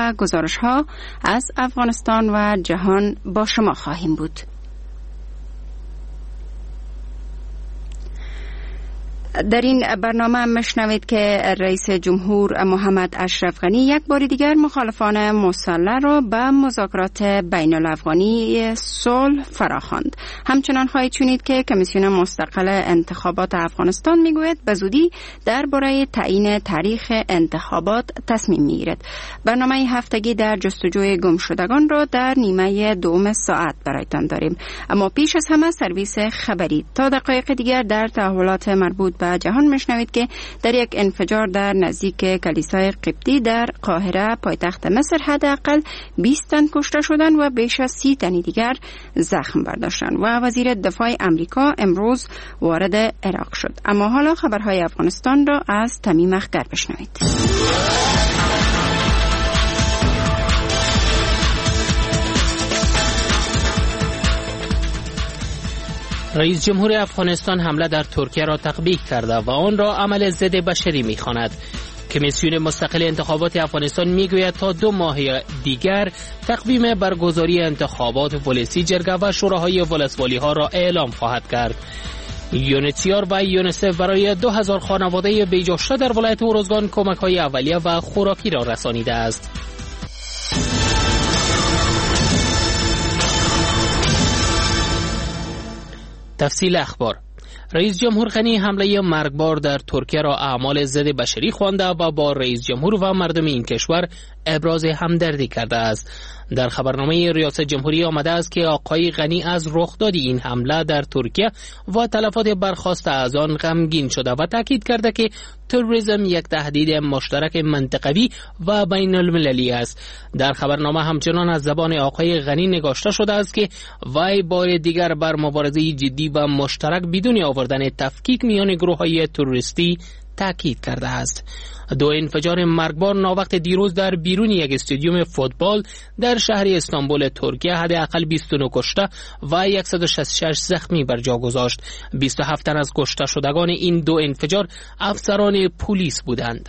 و گزارش‌ها از افغانستان و جهان با شما خواهیم بود. در این برنامه مشنوید که رئیس جمهور محمد اشرف غنی یک بار دیگر مخالفان مسلح را به مذاکرات بین الافغانی صلح فراخواند. همچنان خواهید شنید که کمیسیون مستقل انتخابات افغانستان میگوید به زودی درباره تعیین تاریخ انتخابات تصمیم میگیرد. برنامه هفتگی در جستجوی گمشدگان را در نیمه دوم ساعت برایتان داریم. اما پیش از همه سرویس خبری. تا دقایق دیگر در تحولات مربوط به جهان میشنوید که در یک انفجار در نزدیک کلیسای قبطی در قاهره پایتخت مصر حداقل 20 تن کشته شدند و بیش از 30 تن دیگر زخم برداشتند و وزیر دفاع امریکا امروز وارد عراق شد. اما حالا خبرهای افغانستان را از تمیم اخگر بشنوید. رئیس جمهور افغانستان حمله در ترکیه را تقبیح کرده و آن را عمل ضد بشری می‌خواند. کمیسیون مستقل انتخابات افغانستان میگوید تا 2 ماه دیگر تقویم برگزاری انتخابات ولسی جرگه و شوراهای ولسوالی ها را اعلام خواهد کرد. یونیسیار و یونیسف برای 2000 خانواده بیجا شده در ولایت اروزگان کمک‌های اولیه و خوراکی را رسانیده است. تفصیل اخبار. رئیس جمهور غنی حمله مرگبار در ترکیه را اعمال ضد بشری خوانده و با رئیس جمهور و مردم این کشور ابراز همدردی کرده است. در خبرنامه ریاست جمهوری آمده است که آقای غنی از رخداد این حمله در ترکیه و تلفات برخاسته از آن غمگین شده و تاکید کرده که تروریسم یک تهدید مشترک منطقوی و بین المللی است. در خبرنامه همچنان از زبان آقای غنی نگاشته شده است که وی بار دیگر بر مبارزه جدی و مشترک بدون آوردن تفکیک میان گروه‌های تروریستی تاکید کرده است. 2 انفجار مرگبار ناوقت دیروز در بیرون یک استادیوم فوتبال در شهر استانبول ترکیه حداقل 29 کشته و 166 زخمی بر جا گذاشت. 27 تن از کشته شدگان این 2 انفجار افسران پلیس بودند.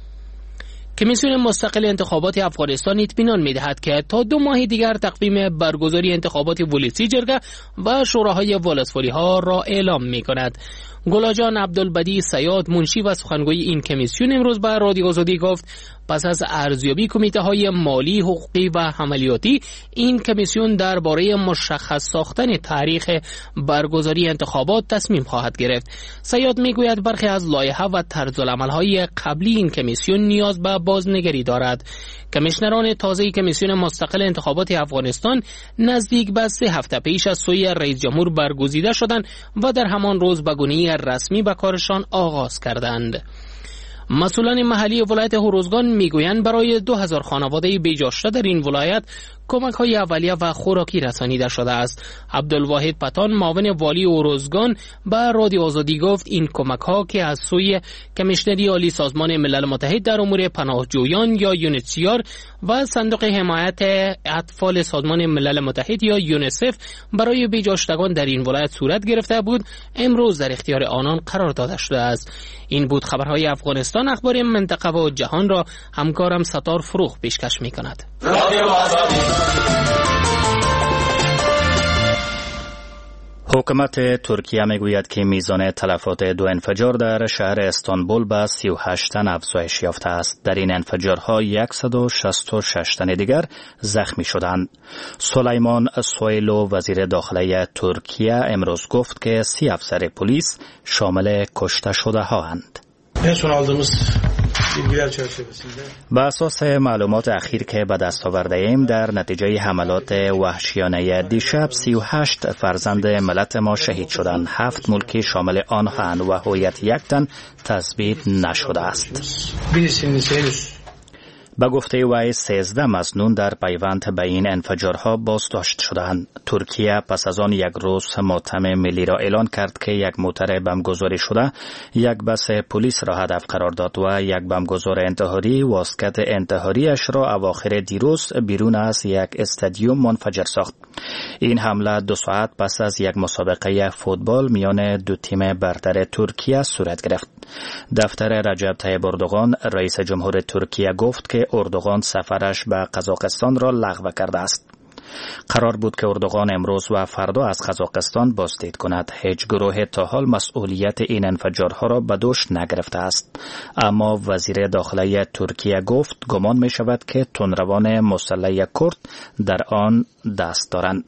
کمیسیون مستقل انتخابات افغانستان اطمینان می‌دهد که تا 2 ماه دیگر تقویم برگزاری انتخابات ولسی جرگه و شوراهای ولسوالی ها را اعلام می‌کند. گلاجان عبدالبدی سیاد منشی و سخنگوی این کمیسیون امروز به رادیو آزادی گفت پس از ارزیابی کمیته‌های مالی، حقوقی و عملیاتی این کمیسیون درباره مشخص ساختن تاریخ برگزاری انتخابات تصمیم خواهد گرفت. سیاد میگوید برخی از لایحه و طرزالعمل‌های قبلی این کمیسیون نیاز به بازنگری دارد. کمیشنران تازه کمیسیون مستقل انتخابات افغانستان نزدیک به 3 هفته پیش از سوی رئیس جمهور برگزیده شدند و در همان روز به گونه رسمی به کارشان آغاز کردند. مسئولان محلی ولایت اروزگان میگویند برای 2000 خانواده بیجا شده در این ولایت کمک‌های اولیه و خوراکی رسانیده شده است. عبدالواحد پتان معاون والی اروزگان به رادیو آزادی گفت این کمک‌ها که از سوی کمیشنری عالی سازمان ملل متحد در امور پناهجویان یا یونیسیار و صندوق حمایت اطفال سازمان ملل متحد یا یونیسف برای بیجا شدگان در این ولایت صورت گرفته بود امروز در اختیار آنان قرار داده شده است. این بود خبرهای افغانستان. اخبار منطقه و جهان را همکارم ستار فروخ پیشکش می‌کند. حکومت ترکیه میگوید که میزان تلفات 2 انفجار در شهر استانبول به 38 تن افزایش یافته است. در این انفجارها 166 تن دیگر زخمی شدند. سلیمان سویلو وزیر داخله ترکیه امروز گفت که 30 افسر پلیس شامل کشته شده هاند. به اساس معلومات اخیر که به دست آورده ایم در نتیجه حملات وحشیانه دیشب 38 فرزند ملت ما شهید شدند. 7 ملکی شامل آنهاند و هویت 1 تن تثبیت نشده است. به گفته وی 13 مظنون در پیوند به این انفجارها بازداشت شدند. ترکیه پس از آن یک روز ماتم ملی را اعلان کرد که یک موتر بمبگذاری شده یک بس پلیس را هدف قرار داد و یک بمبگذار انتحاری واسکت انتحاریش را اواخر دیروز بیرون از یک استادیوم منفجر ساخت. این حمله 2 ساعت پس از یک مسابقه فوتبال میان 2 تیم برتر ترکیه صورت گرفت. دفتر رجب طیب اردوغان رئیس جمهور ترکیه گفت که اردوغان سفرش به قزاقستان را لغو کرده است. قرار بود که اردوغان امروز و فردا از قزاقستان بازدید کند. هیچ گروه تا حال مسئولیت این انفجارها را به دوش نگرفته است، اما وزیر داخلی ترکیه گفت گمان می شود که تندروان مسلح کرد در آن دست دارند.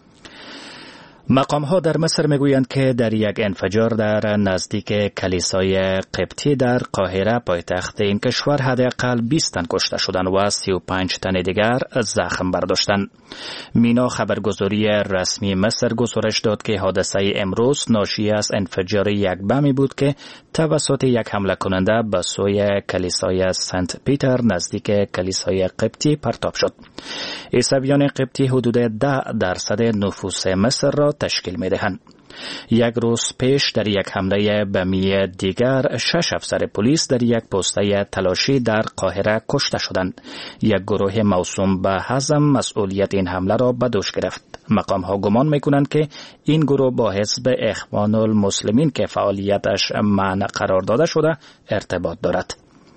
مقام ها در مصر میگویند که در یک انفجار در نزدیک کلیسای قبطی در قاهره پایتخت این کشور حداقل 20 تن کشته شدند و 35 تن دیگر زخم برداشتند. مینا خبرگزاری رسمی مصر گزارش داد که حادثه امروز ناشی از انفجار یک بمی بود که توسط یک حمله کننده به سوی کلیسای سنت پیتر نزدیک کلیسای قبطی پرتاب شد. عیسویان قبطی حدود 10% نفوس مصر را تشکیل می‌دهند. یک روز پیش در یک حمله بمی دیگر 6 افسر پلیس در یک پسته تلاشی در قاهره کشته شدند. یک گروه موسوم به حزم مسئولیت این حمله را به دوش گرفت. مقام ها گمان میکنند که این گروه با حزب اخوان المسلمین که فعالیتش منع قرار داده شده ارتباط دارد.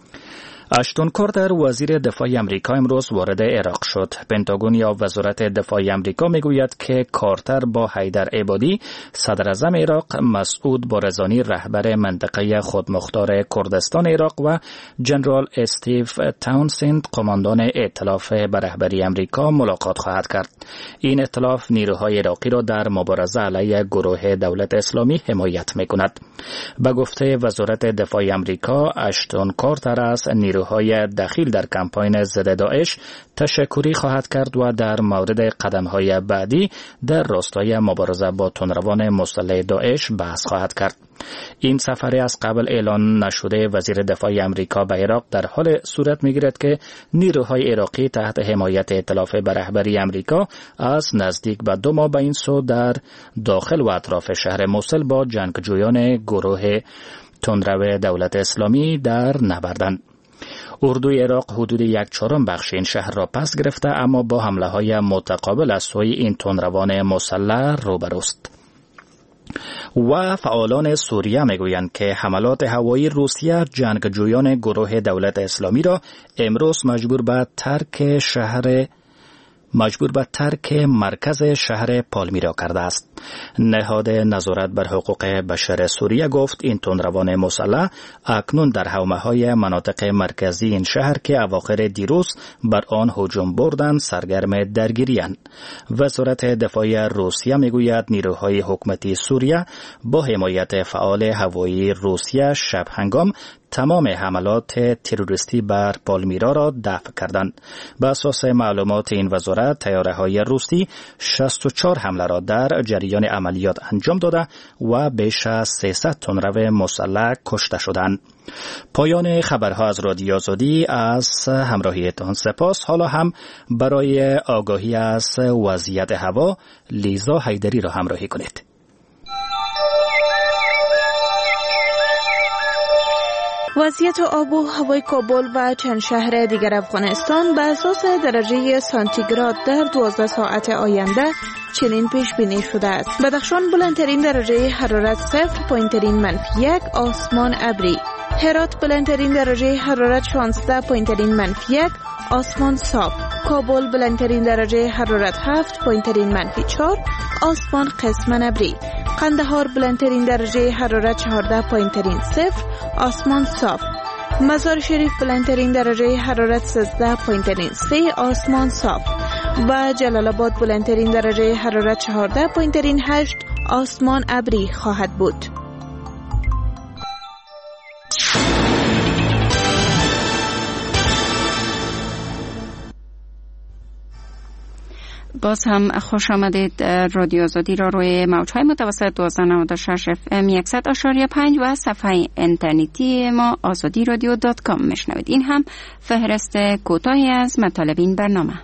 اشتون کارتر وزیر دفاع امریکا امروز وارد عراق شد. پنتاگون یا وزارت دفاع امریکا میگوید که کارتر با حیدر عبادی صدر اعظم عراق، مسعود بارزانی رهبر منطقه خودمختار کردستان عراق و جنرال استیو تاونسند قماندان ائتلاف به رهبری امریکا ملاقات خواهد کرد. این ائتلاف نیروهای عراقی را در مبارزه علیه گروه دولت اسلامی حمایت میکند. به گفته وزارت دفاع امریکا، اشتون کارتر از نیروهای دخیل در کمپاین ضد داعش تشکری خواهد کرد و در مورد قدم‌های بعدی در راستای مبارزه با تندروان مسلح داعش بحث خواهد کرد. این سفر از قبل اعلان نشده وزیر دفاع امریکا به عراق در حال صورت می‌گیرد که نیروهای عراقی تحت حمایت ائتلاف به رهبری امریکا از نزدیک به 2 ماه به این سو در داخل و اطراف شهر موصل با جنگجویان گروه تندرو دولت اسلامی در نبردند. اردوی عراق حدود 1/4 بخش این شهر را پس گرفته، اما با حمله های متقابل از سوی این تندروان مسلح روبروست. و فعالان سوریه میگویند که حملات هوایی روسیه جنگجویان گروه دولت اسلامی را امروز مجبور به ترک مرکز شهر پالمیرا کرده است. نهاد نظارت بر حقوق بشر سوریه گفت این تندروان مسلح اکنون در حومه‌های مناطق مرکزی این شهر که اواخر دیروز بر آن هجوم بردند سرگرم درگیری‌اند. وزارت دفاع روسیه میگوید نیروهای حکومتی سوریه با حمایت فعال هوایی روسیه شب هنگام تمام حملات تروریستی بر پالمیرا را دفع کردند. بر اساس معلومات این وزارت، طیاره‌های روسی 64 حمله را در جریان عملیات انجام داده و بیش از 300 تندرو مسلح کشته شدند. پایان خبرها از رادیو آزادی. از همراهیتان سپاس. حالا هم برای آگاهی از وضعیت هوا لیزا حیدری را همراهی کنید. وضعیت آب و هوای کابل و چند شهر دیگر افغانستان به اساس درجه سانتیگراد در 12 ساعت آینده چنین پیش بینی شده است. بدخشان بلندترین درجه حرارت 0، پایینترین -1، آسمان ابری. هرات بلندترین درجه حرارت 16، پایینترین -1، آسمان صاف. کابل بلندترین درجه حرارت 7، پایینترین -4، آسمان قسماً ابری. قندهار بلندترین درجه حرارت 14، پایینترین 0، آسمان صاف. مزار شریف بلندترین درجه حرارت 13، پایینترین 3، آسمان صاف. و جلال آباد بلندترین درجه حرارت 14، پایینترین 8، آسمان ابری خواهد بود. باز هم خوش آمدید. رادیو آزادی را روی موج‌های متوسط 1296 FM 100.5 و صفحه اینترنتی ما azadiradio.com میشنوید. این هم فهرست کوتاهی از مطالب این برنامه.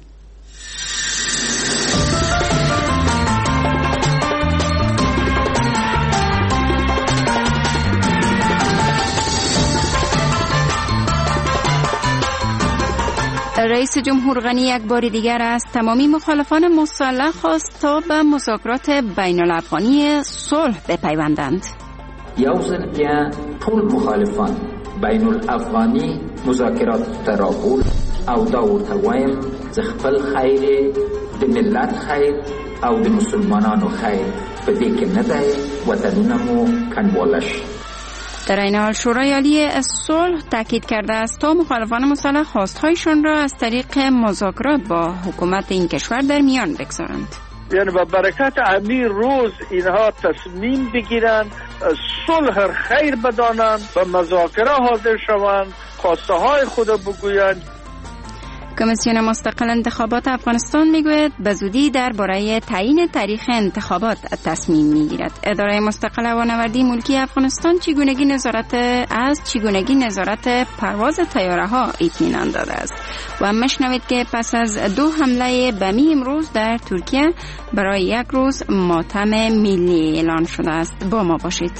رئیس جمهور غنی یک بار دیگر از تمامی مخالفان مسلح خواست تا به مذاکرات بین الافغانی صلح بپیوندند. یوزن که طول مخالفان بین الافغانی مذاکرات تراقول او دا ورته وایم زه خپل خیر د ملت خیر او د مسلمانانو خیر په دې کې نه دی، وطنونه مو کنواله شي. در این حال شورای عالی صلح تاکید کرده است تا مخالفان مسلح خواستهایشان را از طریق مذاکرات با حکومت این کشور در میان بگذارند. یعنی با برکت همین روز اینها تصمیم بگیرند، صلح خیر بدانند و مذاکره حاضر شوند، خواسته های خود بگویند. کمیسیون مستقل انتخابات افغانستان میگوید به زودی درباره تعیین تاریخ انتخابات تصمیم میگیرد. اداره مستقل هوانوردی ملکی افغانستان چگونگی نظارت پرواز طیاره ها اطمینان داده است و مشنوید که پس از 2 حمله بمی امروز در ترکیه برای 1 روز ماتم ملی اعلان شده است. با ما باشید.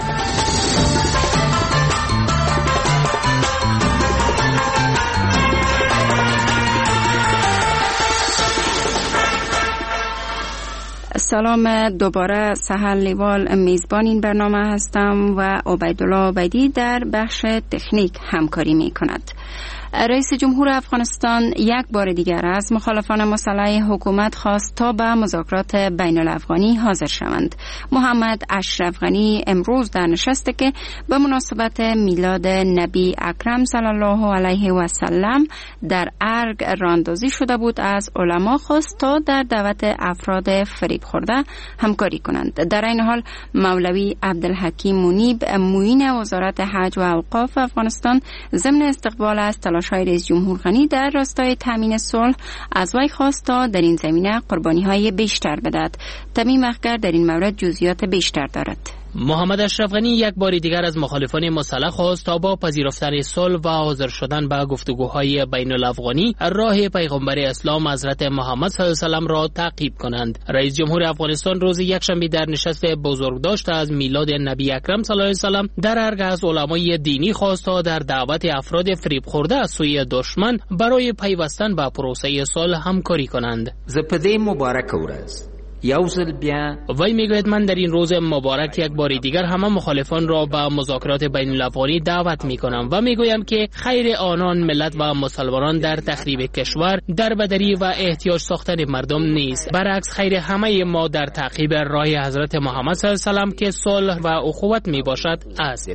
سلام دوباره، سحر لیوال میزبان این برنامه هستم و عبیدالله عبیدی در بخش تکنیک همکاری می کند. رئیس جمهور افغانستان یک بار دیگر از مخالفان مسلح حکومت خواست تا به مذاکرات بین الافغانی حاضر شوند. محمد اشرف غنی امروز در نشستی که به مناسبت میلاد نبی اکرم صلی الله علیه و سلم در ارگ راندازی شده بود از علما خواست تا در دعوت افراد فریب خورده همکاری کنند. در این حال مولوی عبدالحکیم منیب معین وزارت حج و اوقاف افغانستان ضمن استقبال از تلاش‌های رئیس جمهور غنی در راستای تامین صلح از وی خواست تا در این زمینه قربانی‌های بیشتر بدهد. تمیم اخگر در این مورد جزئیات بیشتر دارد. محمد اشرف غنی یک بار دیگر از مخالفان مسلح خواست تا با پذیرفتن صلح و حاضر شدن به گفتگوهای بین الافغانی راه پیغمبر اسلام حضرت محمد صلی الله علیه و سلم را تعقیب کنند. رئیس جمهور افغانستان روز یکشنبه در نشست بزرگداشت از میلاد نبی اکرم صلی الله علیه و سلم در ارگ از علمای دینی خواست تا در دعوت افراد فریب خورده از سوی دشمن برای پیوستن به پروسه صلح همکاری کنند. زپدی مبارک ورز وی میگوید من در این روز مبارک یک بار دیگر همه مخالفان را به مذاکرات بین الافغانی دعوت میکنم و میگویم که خیر آنان ملت و مسلمانان در تخریب کشور، در بدری و احتیاج ساختن مردم نیست، برعکس خیر همه ما در تعقیب راه حضرت محمد صلی الله علیه و سلم که صلح و اخوت میباشد است.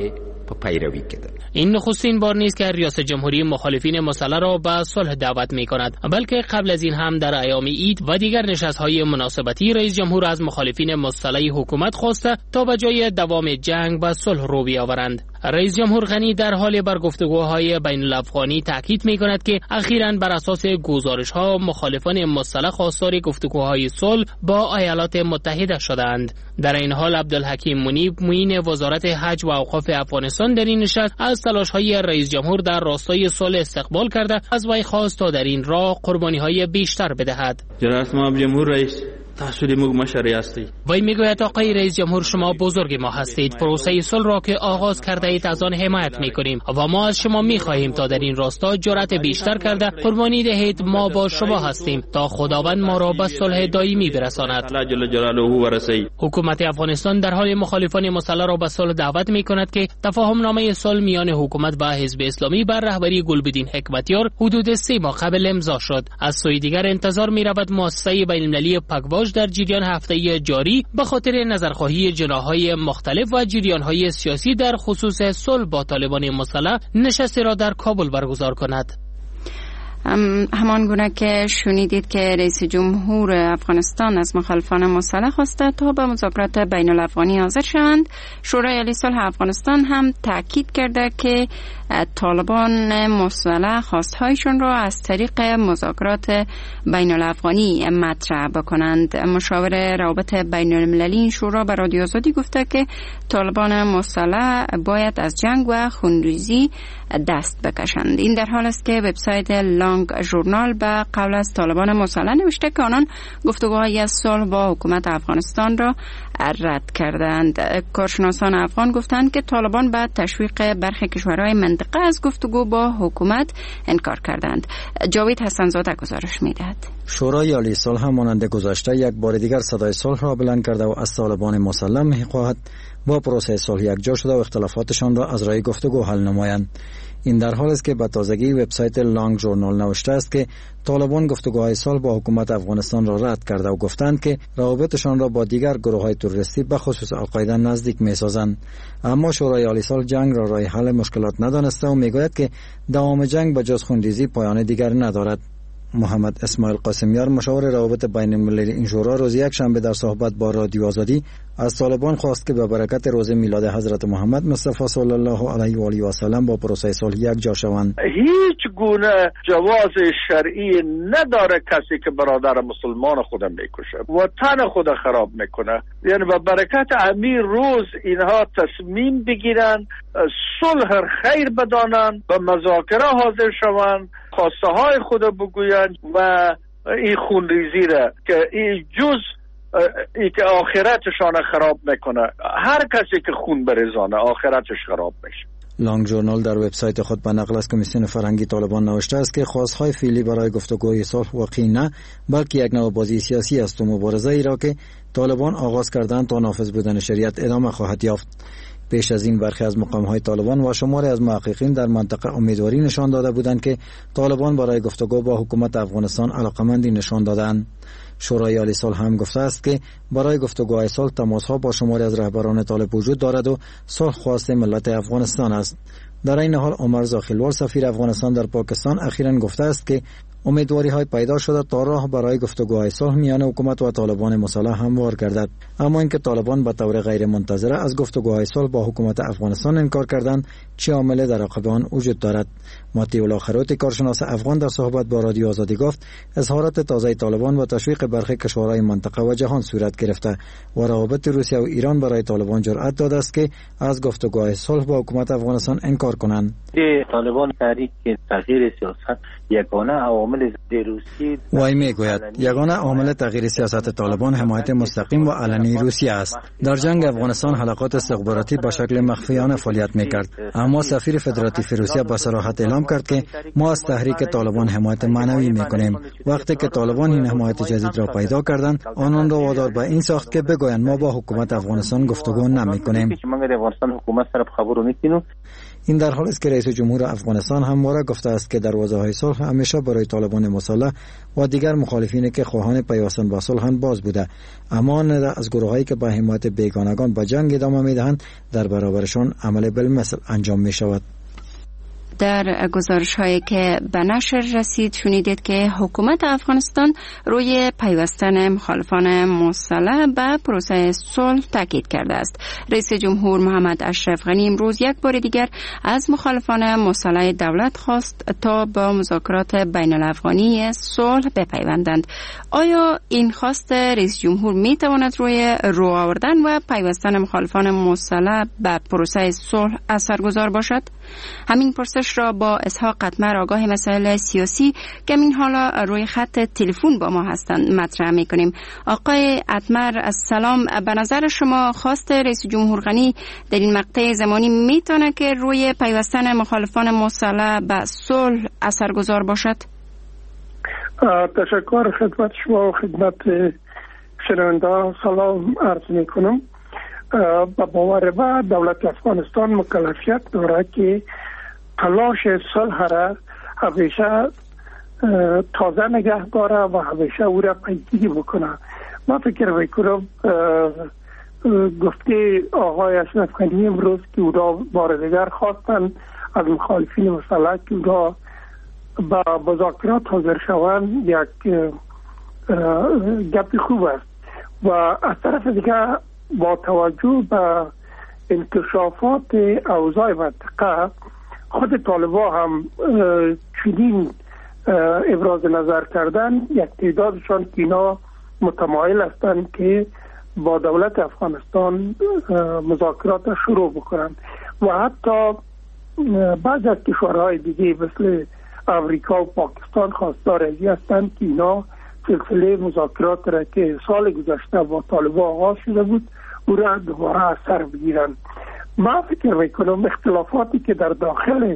این نخستین بار نیست که ریاست جمهوری مخالفین مسلح را به صلح دعوت میکند، بلکه قبل از این هم در ایام عید و دیگر نشست‌های مناسبتی رئیس جمهور از مخالفین مسلح حکومت خواسته تا به جای دوام جنگ به صلح رو بیاورند. رئیس جمهور غنی در حال بر گفتگوهای بین الافغانی تاکید می‌کند که اخیراً بر اساس گزارش‌ها مخالفان مسلح خواستار گفتگوهای صلح با ایالات متحده شدند. در این حال عبدالحکیم منیب معین وزارت حج و اوقاف افغانستان در این نشست از تلاش‌های رئیس جمهور در راستای صلح استقبال کرده از وی خواست تا در این راه قربانی‌های بیشتر بدهد. جناب جمهور رئیس تحصیل مو مشری هستی. وی میگوید آقای رئیس جمهور شما بزرگ ما هستید. پروسه صلح را که آغاز کرده اید از آن حمایت میکنیم و ما از شما میخواهیم تا در این راستا جرأت بیشتر کرده قربانی دهید. ما با شما هستیم تا خداوند ما را به صلح دائمی برساند. حکومت افغانستان در حال مخالفان مسلح را به صلح دعوت میکند که تفاهم نامه صلح میان حکومت و حزب اسلامی بر رهبری گلبدین حکمتیار حدود 3 ماه قبل امضا شد. از سوی دیگر انتظار میرود مؤسسه بین‌المللی پگواژ در جریان هفته جاری به خاطر نظرخواهی جناح‌های مختلف و جریان‌های سیاسی در خصوص صلح با طالبان مسلح نشستی را در کابل برگزار کند. همان گونه که شنیدید که رئیس جمهور افغانستان از مخالفان مسلح خواسته تا به مذاکرات بین الافغانی حاضر شوند، شورای عالی صلح افغانستان هم تاکید کرده که طالبان مسلح خواستهایشان را از طریق مذاکرات بین الافغانی مطرح بکنند. مشاور روابط بین المللی این شورا به رادیو آزادی گفته که طالبان مسلح باید از جنگ و خونریزی دست بکشند. این در حال است که وبسایت لانگ ژورنال به قول از طالبان مسلح نوشته که آنان گفتگوهای صلح با حکومت افغانستان را رد کردند. کارشناسان افغان گفتند که طالبان به تشویق برخی کشورهای منطقه از گفتگو با حکومت انکار کردند. جاوید حسن‌زاده گزارش می‌دهد. شورای عالی صلح مانند گذشته یک بار دیگر صدای صلح را بلند کرده و از طالبان مسلح می‌خواهد با پروسه صلح یکجا شده و اختلافاتشان را از راه گفتگو حل نمایند. این در حال است که به تازگی وبسایت لانگ ژورنال نوشته است که طالبان گفتگوهای صلح با حکومت افغانستان را رد کرده و گفتند که روابطشان را با دیگر گروه‌های تروریستی به خصوص القاعده نزدیک می‌سازند. اما شورای عالی صلح جنگ را راه حل مشکلات ندانسته و میگوید که دوام جنگ به جز خونریزی پایان دیگر ندارد. محمد اسماعیل قاسمیار مشاور روابط بین المللی این شورا روز یک شنبه در صحبت با رادیو آزادی از طالبان خواست که به برکت روز میلاد حضرت محمد مصطفی صلی الله علیه و آله و سلم با پروسه صلح یک جا شوند. هیچ گونه جواز شرعی نداره کسی که برادر مسلمان خود میکشه و تن خود خراب میکنه. یعنی به برکت امیر روز اینها تصمیم بگیرن صلح خیر بدانن، به مذاکره حاضر شوند، خواسته های خود بگویند و این خونریزی را که این جز ای که آخرتشان خراب میکنه. هر کسی که خون بریزانه آخرتش خراب میشه. لانگ ژورنال در وبسایت خود به نقل از کمیسیون فرهنگی طالبان نوشته است که خواستهای فعلی برای گفتگوی صلح واقعی نه، بلکه یک نوع بازی سیاسی است و مبارزه ای را که طالبان آغاز کردند تا نافذ بودن شریعت ادامه خواهد یافت. پیش از این برخی از مقام‌های طالبان و شماری از محققین در منطقه امیدواری نشان داده بودند که طالبان برای گفتگو با حکومت افغانستان علاقمندی نشان دادند. شورای عالی صلح هم گفته است که برای گفتگوهای صلح تماس‌ها با شماری از رهبران طالب وجود دارد و صلح خواست ملت افغانستان است. در این حال عمر زاخیلوار سفیر افغانستان در پاکستان اخیراً گفته است که امیدواری‌های پیدا شده تا راه برای گفتگوهای صلح میان حکومت و طالبان مسلح هموار گردد. اما اینکه طالبان به طور غیر منتظره از گفتگوهای صلح با حکومت افغانستان انکار کردند چه عامل در عقب آن وجود دارد؟ ماتی الله خروتی کارشناس افغان در صحبت با رادیو آزادی گفت اظهارات تازه طالبان و تشویق برخی کشورهای منطقه و جهان صورت گرفته و روابط روسیه و ایران برای طالبان جرأت داده است که از گفتگوهای صلح با حکومت افغانستان انکار کنند. طالبان تحریک تغییر سیاست یگانه عوامل روسی وای میگوید یگانه عامل تغییر سیاست طالبان حمایت مستقیم و علنی روسیه است. در جنگ افغانستان حلقات استخباراتی به شکل مخفیانه فعالیت میکرد، اما سفیر فدراتیو روسیه به صراحت اعلام کرد که ما از تحریک طالبان حمایت معنوی میکنیم. وقتی که طالبان این حمایت جدید را پیدا کردند آنان را وادار به این ساخت که بگویند ما با حکومت افغانستان گفتگو نمیکنیم. این در حالی است که رئیس جمهور افغانستان همواره گفته است که دروازه‌های صلح همیشه برای طالبان مسلح و دیگر مخالفینی که خواهان پیوستن با صلح باز بوده، اما نه از گروهایی که به حمایت بیگانگان به جنگ ادامه میدهند در برابرشان عمل بالمثل انجام می شود. در گزارش هایی که به نشر رسید شنیدید که حکومت افغانستان روی پیوستن مخالفان مسلح به پروسه صلح تاکید کرده است. رئیس جمهور محمد اشرف غنی امروز یک بار دیگر از مخالفان مسلح دولت خواست تا با مذاکرات بین الافغانی صلح بپیوندند. آیا این خواست رئیس جمهور می تواند روی رو آوردن و پیوستن مخالفان مسلح به پروسه صلح اثرگذار باشد؟ همین پرسش را با اسحاق قطمر آگاه مسائل سیاسی که این حالا روی خط تلفن با ما هستند مطرح می‌کنیم. آقای قطمر از سلام، به نظر شما خواست رئیس جمهور غنی در این مقطع زمانی میتونه که روی پیوستن مخالفان مسلح به صلح اثرگذار باشد؟ تشکر خدمت شما و خدمت شنونده سلام عرض میکنم. با باور ما دولت افغانستان مکلفیت داره که تلاش صلح را همیشه تازه نگه داره و همیشه او را پیگیری بکنه. ما فکر میکنم گفته آقای اشرف غنی امروز که او را بار دیگر خواستن از مخالفین مسلح که او را با مذاکرات حاضر شوند یک گپ خوب است و از طرف دیگر با توجه به انکشافات اوضاع منطقه خود طالبان هم چنین ابراز نظر کردن، یک تعدادشان که اینا متمایل هستند که با دولت افغانستان مذاکرات شروع بکنند و حتی بعض از کشورهای دیگه مثل امریکا و پاکستان خواستار ازی هستند که اینا سلسله مذاکرات را که سال گذشته با طالبان آغاز شده بود او را دوباره از سر بگیرند. من فکر میکنم اختلافاتی که در داخل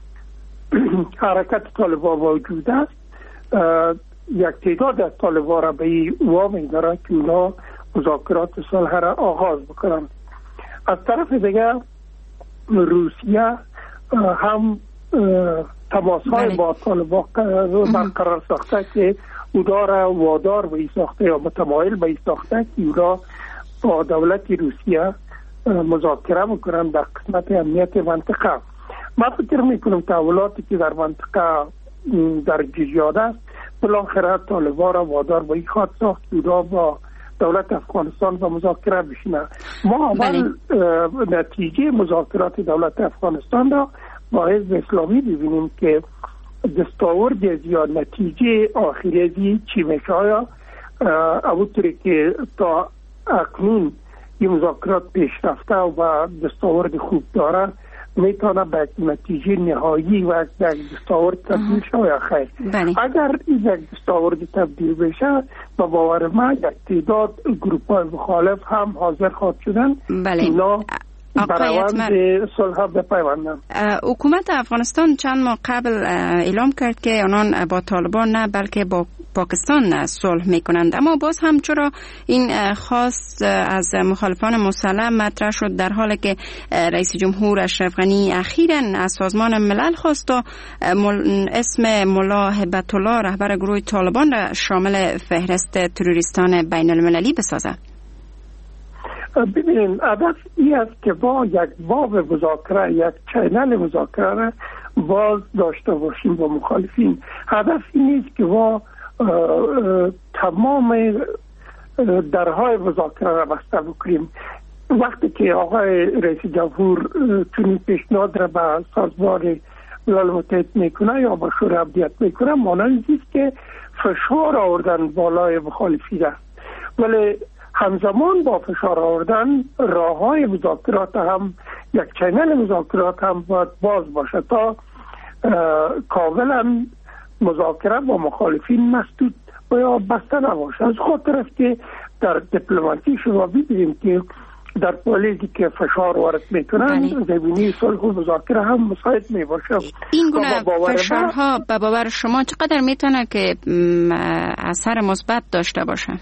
حرکت طالبان موجود است یک تعداد از طالبان را به این وامی دارد که اونا مذاکرات صلح را آغاز بکنند. از طرف دیگر روسیه هم تماس های با طالبان برقرار ساخته که او را وادار به ساخته یا متمایل به ساخته که او را با دولت روسیه مذاکره میکنن در قسمت امنیت منطقه. من فکر میکنم تحولاتی که در منطقه در جریان است بالاخره طالبان را وادار به این خواهد ساخت که او را با دولت افغانستان و مذاکره بشینه. ما اول نتیجه مذاکرات دولت افغانستان را با حزب اسلامی ببینیم که دستاورد یا نتیجه آخری ازی چی میشه. آیا اوطوری که تا اکنون این مذاکرات پیش رفته و دستاورد خوب داره میتونه به نتیجه نهایی و یک دستاورد تبدیل شه یا خیر؟ اگر یک دستاورد تبدیل بشه با باور من یک تعداد گروپ های مخالف هم حاضر خواهد شدن اینا برآورد صلح بپیوندن. حکومت افغانستان چند ماه قبل اعلام کرد که آنان با طالبان نه بلکه با پاکستان صلح میکنند، اما باز هم چرا این خواست از مخالفان مسلح مطرح شد در حالی که رئیس جمهور اشرف غنی اخیراً از سازمان ملل خواست تا اسم ملا هبت الله رهبر گروه طالبان را شامل فهرست تروریستان بین المللی بسازد؟ ببینید هدف این است که با یک باب مذاکره، یک چینل مذاکره را باز داشته باشیم با مخالفین. هدف این نیست که با تمام درهای مذاکره را بسته بکنیم. وقتی که آقای رئیس جمهور چنین پیشنهاد را به سازمان ملل متحد میکنه یا به شورای امنیت میکنه مانند است که فشار آوردن بالای مخالفین است، ولی همزمان با فشار آوردن راههای مذاکرات هم یک چینل مذاکرات هم باید باز باشه تا کاملا مذاکره با مخالفین مسدود و یا بسته نباشه. از خاطر است که در دیپلماسی شما ببینیم که در پالیزی که فشار وارد میکنن زمینی صلح و مذاکره هم مساعد میباشه. این گونه فشارها به باور شما چقدر میتونه که اثر مثبت داشته باشه؟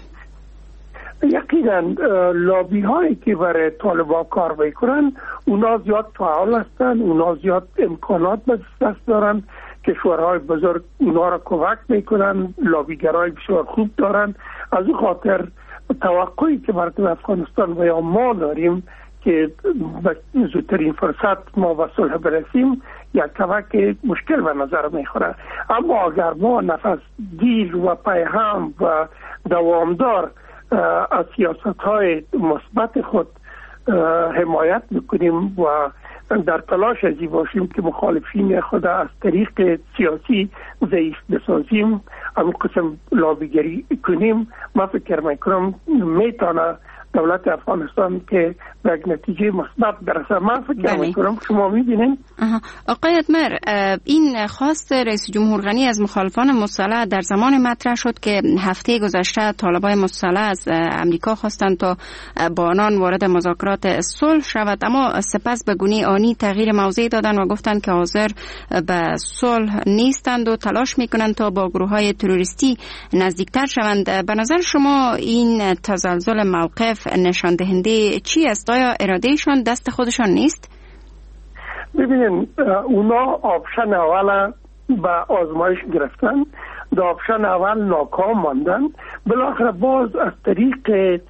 یقینا لابی هایی که برای طالبان کار میکنن اونا زیاد فعال هستن، اونا زیاد امکانات به دست دارن، کشورهای بزرگ اونا را کمک میکنن، لابیگرای بسیار خوب دارن. از این خاطر توقعی که مردم افغانستان و یا ما داریم که زودترین فرصت ما به صلح برسیم یک کمک مشکل به نظر میخوره. اما اگر ما نفس گیر و پیهم و دوامدار از سیاست‌های مثبت خود حمایت میکنیم و در تلاش ازی باشیم که مخالفین خود از طریق سیاسی ضعیف بسازیم، اما قسم لابیگری کنیم، من فکر میکنم میتونه دولت افغانستان که به یک نتیجه مثبت برسه. من فکر میکنم شما میبینین. آقای اتمر، این خواست رئیس جمهور غنی از مخالفان مسلح در زمان مطرح شد که هفته گذشته طالبان مسلح از امریکا خواستند تا با آنان وارد مذاکرات صلح شود، اما سپس به گونه آنی تغییر موضع دادند و گفتند که حاضر به صلح نیستند و تلاش میکنند تا با گروه‌های تروریستی نزدیکتر شوند. به نظر شما این تزلزل موقف نشان دهنده چی است؟ آیا ارادهشان دست خودشان نیست؟ ببینید اونا آپشن اول به آزمایش گرفتن، در آپشن اول ناکام ماندن، بالاخره باز از طریق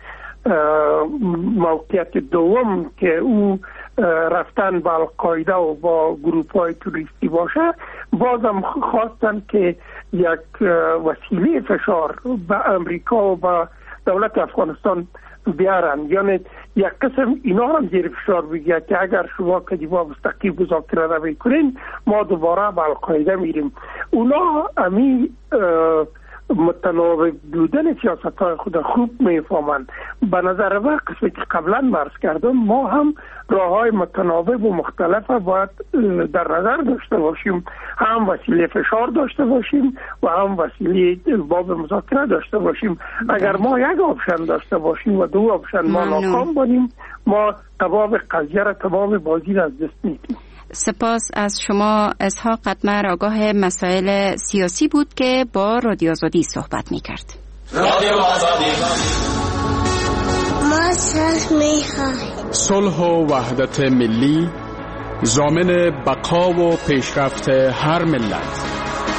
موقعیت دوم که او رفتن با القاعده و با گروپ های توریستی باشه، بازم خواستن که یک وسیله فشار به امریکا و به دولت افغانستان بیارن، یعنی یک قسم اینا هم زیر فشار بگیرد که اگر شما کدیبا مستقیم مذاکره را بکنین ما دوباره به القاعده میریم. اونا امی متناوب بودن سیاست های خود خوب میفهمند. به نظر من قسمی که قبلا مرز کردم ما هم راه های متناوب و مختلف باید در نظر داشته باشیم، هم وسیله فشار داشته باشیم و هم وسیله باب مذاکره داشته باشیم. اگر ما یک آپشن داشته باشیم و دو آپشن ما ناکام باشیم ما تمام قضیه را تمام بازی را از دست میدیم. سپاس از شما. اسحاق اتمر آگاه مسائل سیاسی بود که با رادیو آزادی صحبت می‌کرد. رادیو آزادی ما صلح می‌خواهیم. صلح و وحدت ملی، ضامن بقا و پیشرفت هر ملت.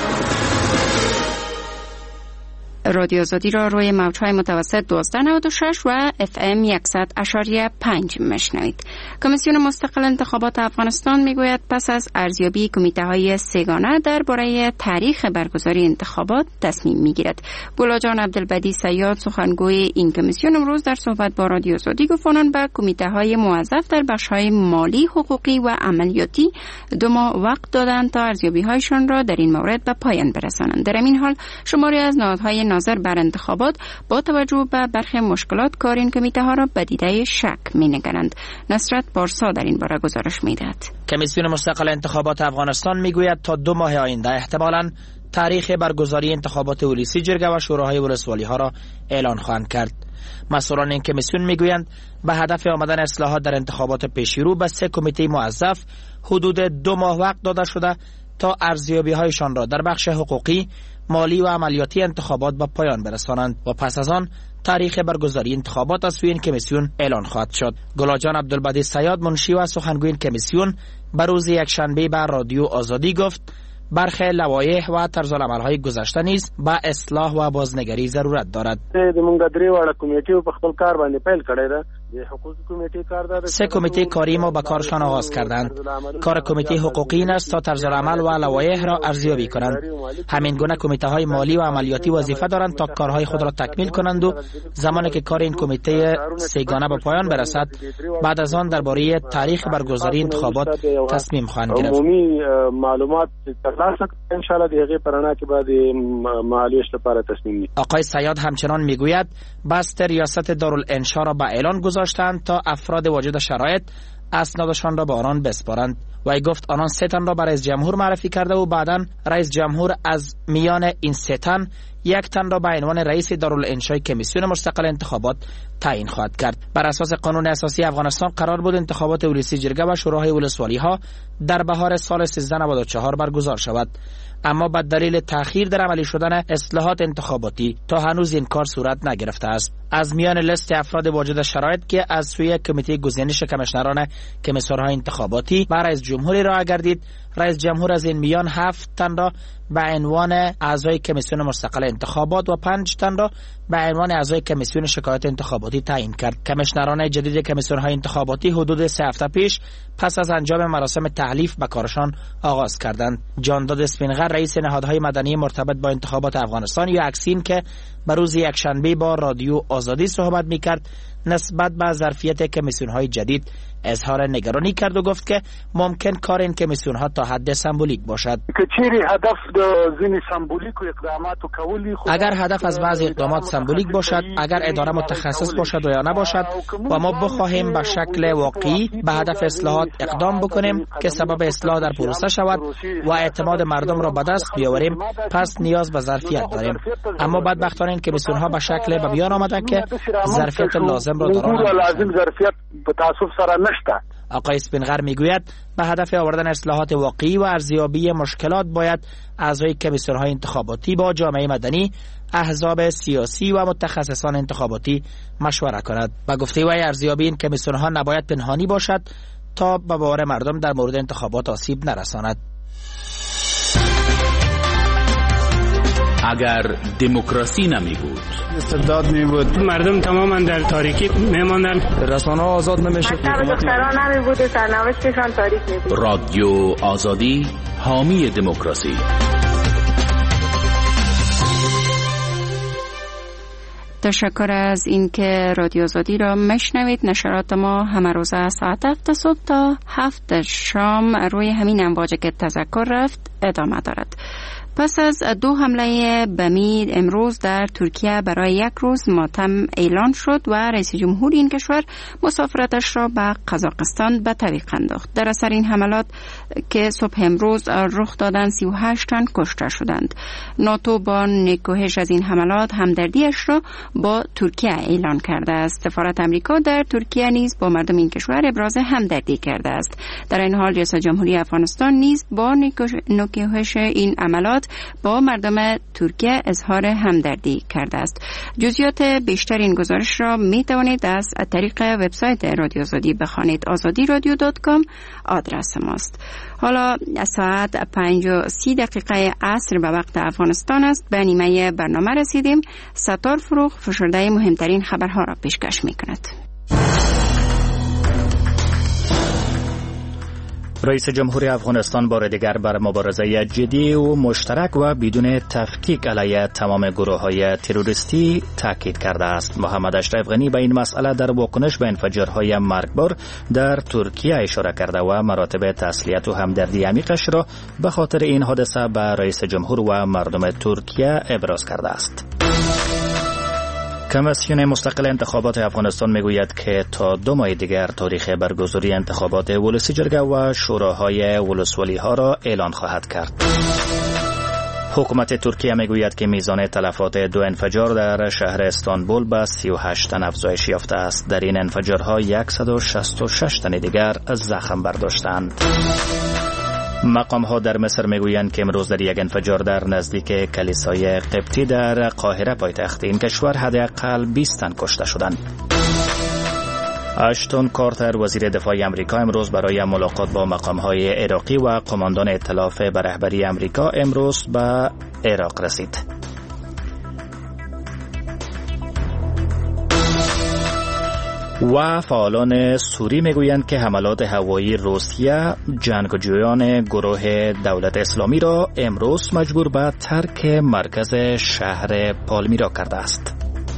رادیو آزادی را روی موج‌های متوسط 1296 و FM 100.5 میشنوید. کمیسیون مستقل انتخابات افغانستان میگوید پس از ارزیابی کمیته‌های سه‌گانه درباره تاریخ برگزاری انتخابات تصمیم میگیرد. گلاجان عبدالبدی صیاد سخنگوی این کمیسیون امروز در صحبت با رادیو آزادی گفت آنان به کمیته‌های موظف در بخش‌های مالی، حقوقی و عملیاتی 2 ماه وقت دادند تا ارزیابی‌هایشان را در این مورد به پایان برسانند. در این حال شماری از نهادهای ناظر بر انتخابات با توجه به برخی مشکلات کار این کمیته ها را به دیده شک می‌نگرند. نصرت بارسا در این باره گزارش می‌دهد. کمیسیون مستقل انتخابات افغانستان میگوید تا 2 ماه آینده احتمالاً تاریخ برگزاری انتخابات ولسی جرگه و شوراهای ولسوالی ها را اعلان خواهند کرد. مسئولان این کمیسیون میگویند به هدف آمدن اصلاحات در انتخابات پیشرو به 3 کمیته موظف حدود 2 ماه وقت داده شده تا ارزیابی‌هایشان را در بخش حقوقی، مالی و عملیاتی انتخابات به پایان برسانند و پس از آن تاریخ برگزاری انتخابات از سوی این کمیسیون اعلان خواهد شد. گلاجان عبدالبدی صیاد منشی و سخنگوی این کمیسیون به روز یکشنبه به رادیو آزادی گفت برخی لوایح و طرزالعمل‌های گذشته نیز به اصلاح و بازنگری ضرورت دارد. سه کمیته کاری ما به کارشان آغاز کردند. کار کمیته حقوقی این است تا طرزالعمل و لوایح را ارزیابی کنند. همین گونه کمیته های مالی و عملیاتی وظیفه دارند تا کارهای خود را تکمیل کنند و زمانی که کار این کمیته سه‌گانه به پایان برسد بعد از آن درباره تاریخ برگزاری انتخابات تصمیم خواهند گرفت. عمومی معلومات ترلاسه ان شاء الله دیگه پرانا که بعد مالیش لپاره تصمیم می. آقای صیاد همچنان میگوید بست ریاست دارالانشا را به اعلان گذاشتند تا افراد واجد شرایط اسنادشان را به آنان بسپارند. وی گفت آنان 3 تن را به رئیس جمهور معرفی کرده و بعداً رئیس جمهور از میان این 3 تن 1 تن را به عنوان رئیس دارالانشای کمیسیون مستقل انتخابات تعیین خواهد کرد. بر اساس قانون اساسی افغانستان قرار بود انتخابات ولسی جرگه و شوراهای ولسوالی ها در بهار سال 1394 برگزار شود، اما به دلیل تأخیر در عملی شدن اصلاحات انتخاباتی تا هنوز این کار صورت نگرفته است. از میان لیست افراد واجد شرایط که از سوی کمیته گزینش کمیشنران کمیسیون‌های انتخاباتی و رئیس جمهوری را گردید، رئیس جمهور از این میان 7 تن را به عنوان اعضای کمیسیون مستقل انتخابات و 5 تن را به عنوان اعضای کمیسیون شکایت انتخاباتی تعیین کرد. کمیشنران جدید کمیسیون‌های انتخاباتی حدود 3 هفته پیش پس از انجام مراسم تحلیف به کارشان آغاز کردند. جانداد اسپینغر رئیس نهادهای مدنی مرتبط با انتخابات افغانستان یا اکسین که به روز یکشنبه با رادیو آزادی صحبت می‌کرد نسبت به ظرفیت کمیسیون‌های جدید اظهار نگرانی کرد و گفت که ممکن کار این کمیسیون‌ها تا حد سمبولیک باشد. اگر هدف از بعضی اقدامات سمبولیک باشد، اگر اداره متخصص باشد و یا نباشد و ما بخواهیم به شکل واقعی به هدف اصلاحات اقدام بکنیم که سبب اصلاح در پروسه شود و اعتماد مردم را به دست بیاوریم، پس نیاز به ظرفیت داریم. اما بدبختانه این کمیسیون‌ها به شکل به بیان آمدند که ظرفیت لازم را دارند. آقای اسپینغر میگوید به هدف آوردن اصلاحات واقعی و ارزیابی مشکلات باید اعضای کمیسیون‌های انتخاباتی با جامعه مدنی، احزاب سیاسی و متخصصان انتخاباتی مشوره کند. با گفته وی ارزیابی این کمیسیون‌ها نباید پنهانی باشد تا به باور مردم در مورد انتخابات آسیب نرساند. اگر دموکراسی نمی بود، استبداد می بود، مردم تماما در تاریکی می ماندن، رسانه‌ها آزاد نمی شد، دختران نمی بود، سرنوشتشان تاریک می بود. رادیو آزادی حامی دموکراسی. تشکر از اینکه رادیو آزادی را میشنوید. نشرات ما همه روز از ساعت 7 صبح تا 7 شام روی همین امواج که تذکر رفت ادامه دارد. پس از 2 حمله بمی امروز در ترکیه برای 1 روز ماتم اعلان شد و رئیس جمهور این کشور مسافرتش را به قزاقستان به تعویق انداخت. در اثر این حملات که صبح امروز رخ دادند 38 تن کشته شدند. ناتو با نکوهش از این حملات همدردیش را با ترکیه اعلان کرده است. سفارت آمریکا در ترکیه نیز با مردم این کشور ابراز همدردی کرده است. در این حال ریاست جمهوری افغانستان نیز با نکوهش این عملات ملاقات با مردم ترکیه اظهار همدردی کرده است. جزئیات بیشتر این گزارش را می توانید از طریق وبسایت رادیو آزادی بخوانید. azadiradio.com آدرس ماست. حالا ساعت 5:30 عصر به وقت افغانستان است. به نیمه برنامه رسیدیم. ستار فروغ فشرده مهمترین خبرها را پیشکش می کند. رئیس جمهوری افغانستان بار دیگر بر مبارزه جدی و مشترک و بدون تفکیک علیه تمام گروه‌های تروریستی تاکید کرده است. محمد اشرف غنی به این مسئله در واکنش به انفجارهای مرگبار در ترکیه اشاره کرده و مراتب تسلیت و همدردی عمیقش را به خاطر این حادثه به رئیس جمهور و مردم ترکیه ابراز کرده است. کمیسیون مستقل انتخابات افغانستان میگوید که تا 2 ماه دیگر تاریخ برگزاری انتخابات ولسی جرگه و شوراهای ولسوالی ها را اعلان خواهد کرد. حکومت ترکیه میگوید که میزان تلفات 2 انفجار در شهر استانبول به 38 تن افزایش یافته است. در این انفجارها 166 تن دیگر زخم برداشتند. مقام ها در مصر میگویند که امروز در یک انفجار در نزدیک کلیسای قبطی در قاهره پایتخت این کشور حداقل 20 تن کشته شدند. اشتون کارتر وزیر دفاع امریکا امروز برای ملاقات با مقام های عراقی و قماندان ائتلاف به رهبری امریکا امروز به عراق رسید. و فعالان سوری میگویند که حملات هوایی روسیه جنگجویان گروه دولت اسلامی را امروز مجبور به ترک مرکز شهر پالمیرا کرده است.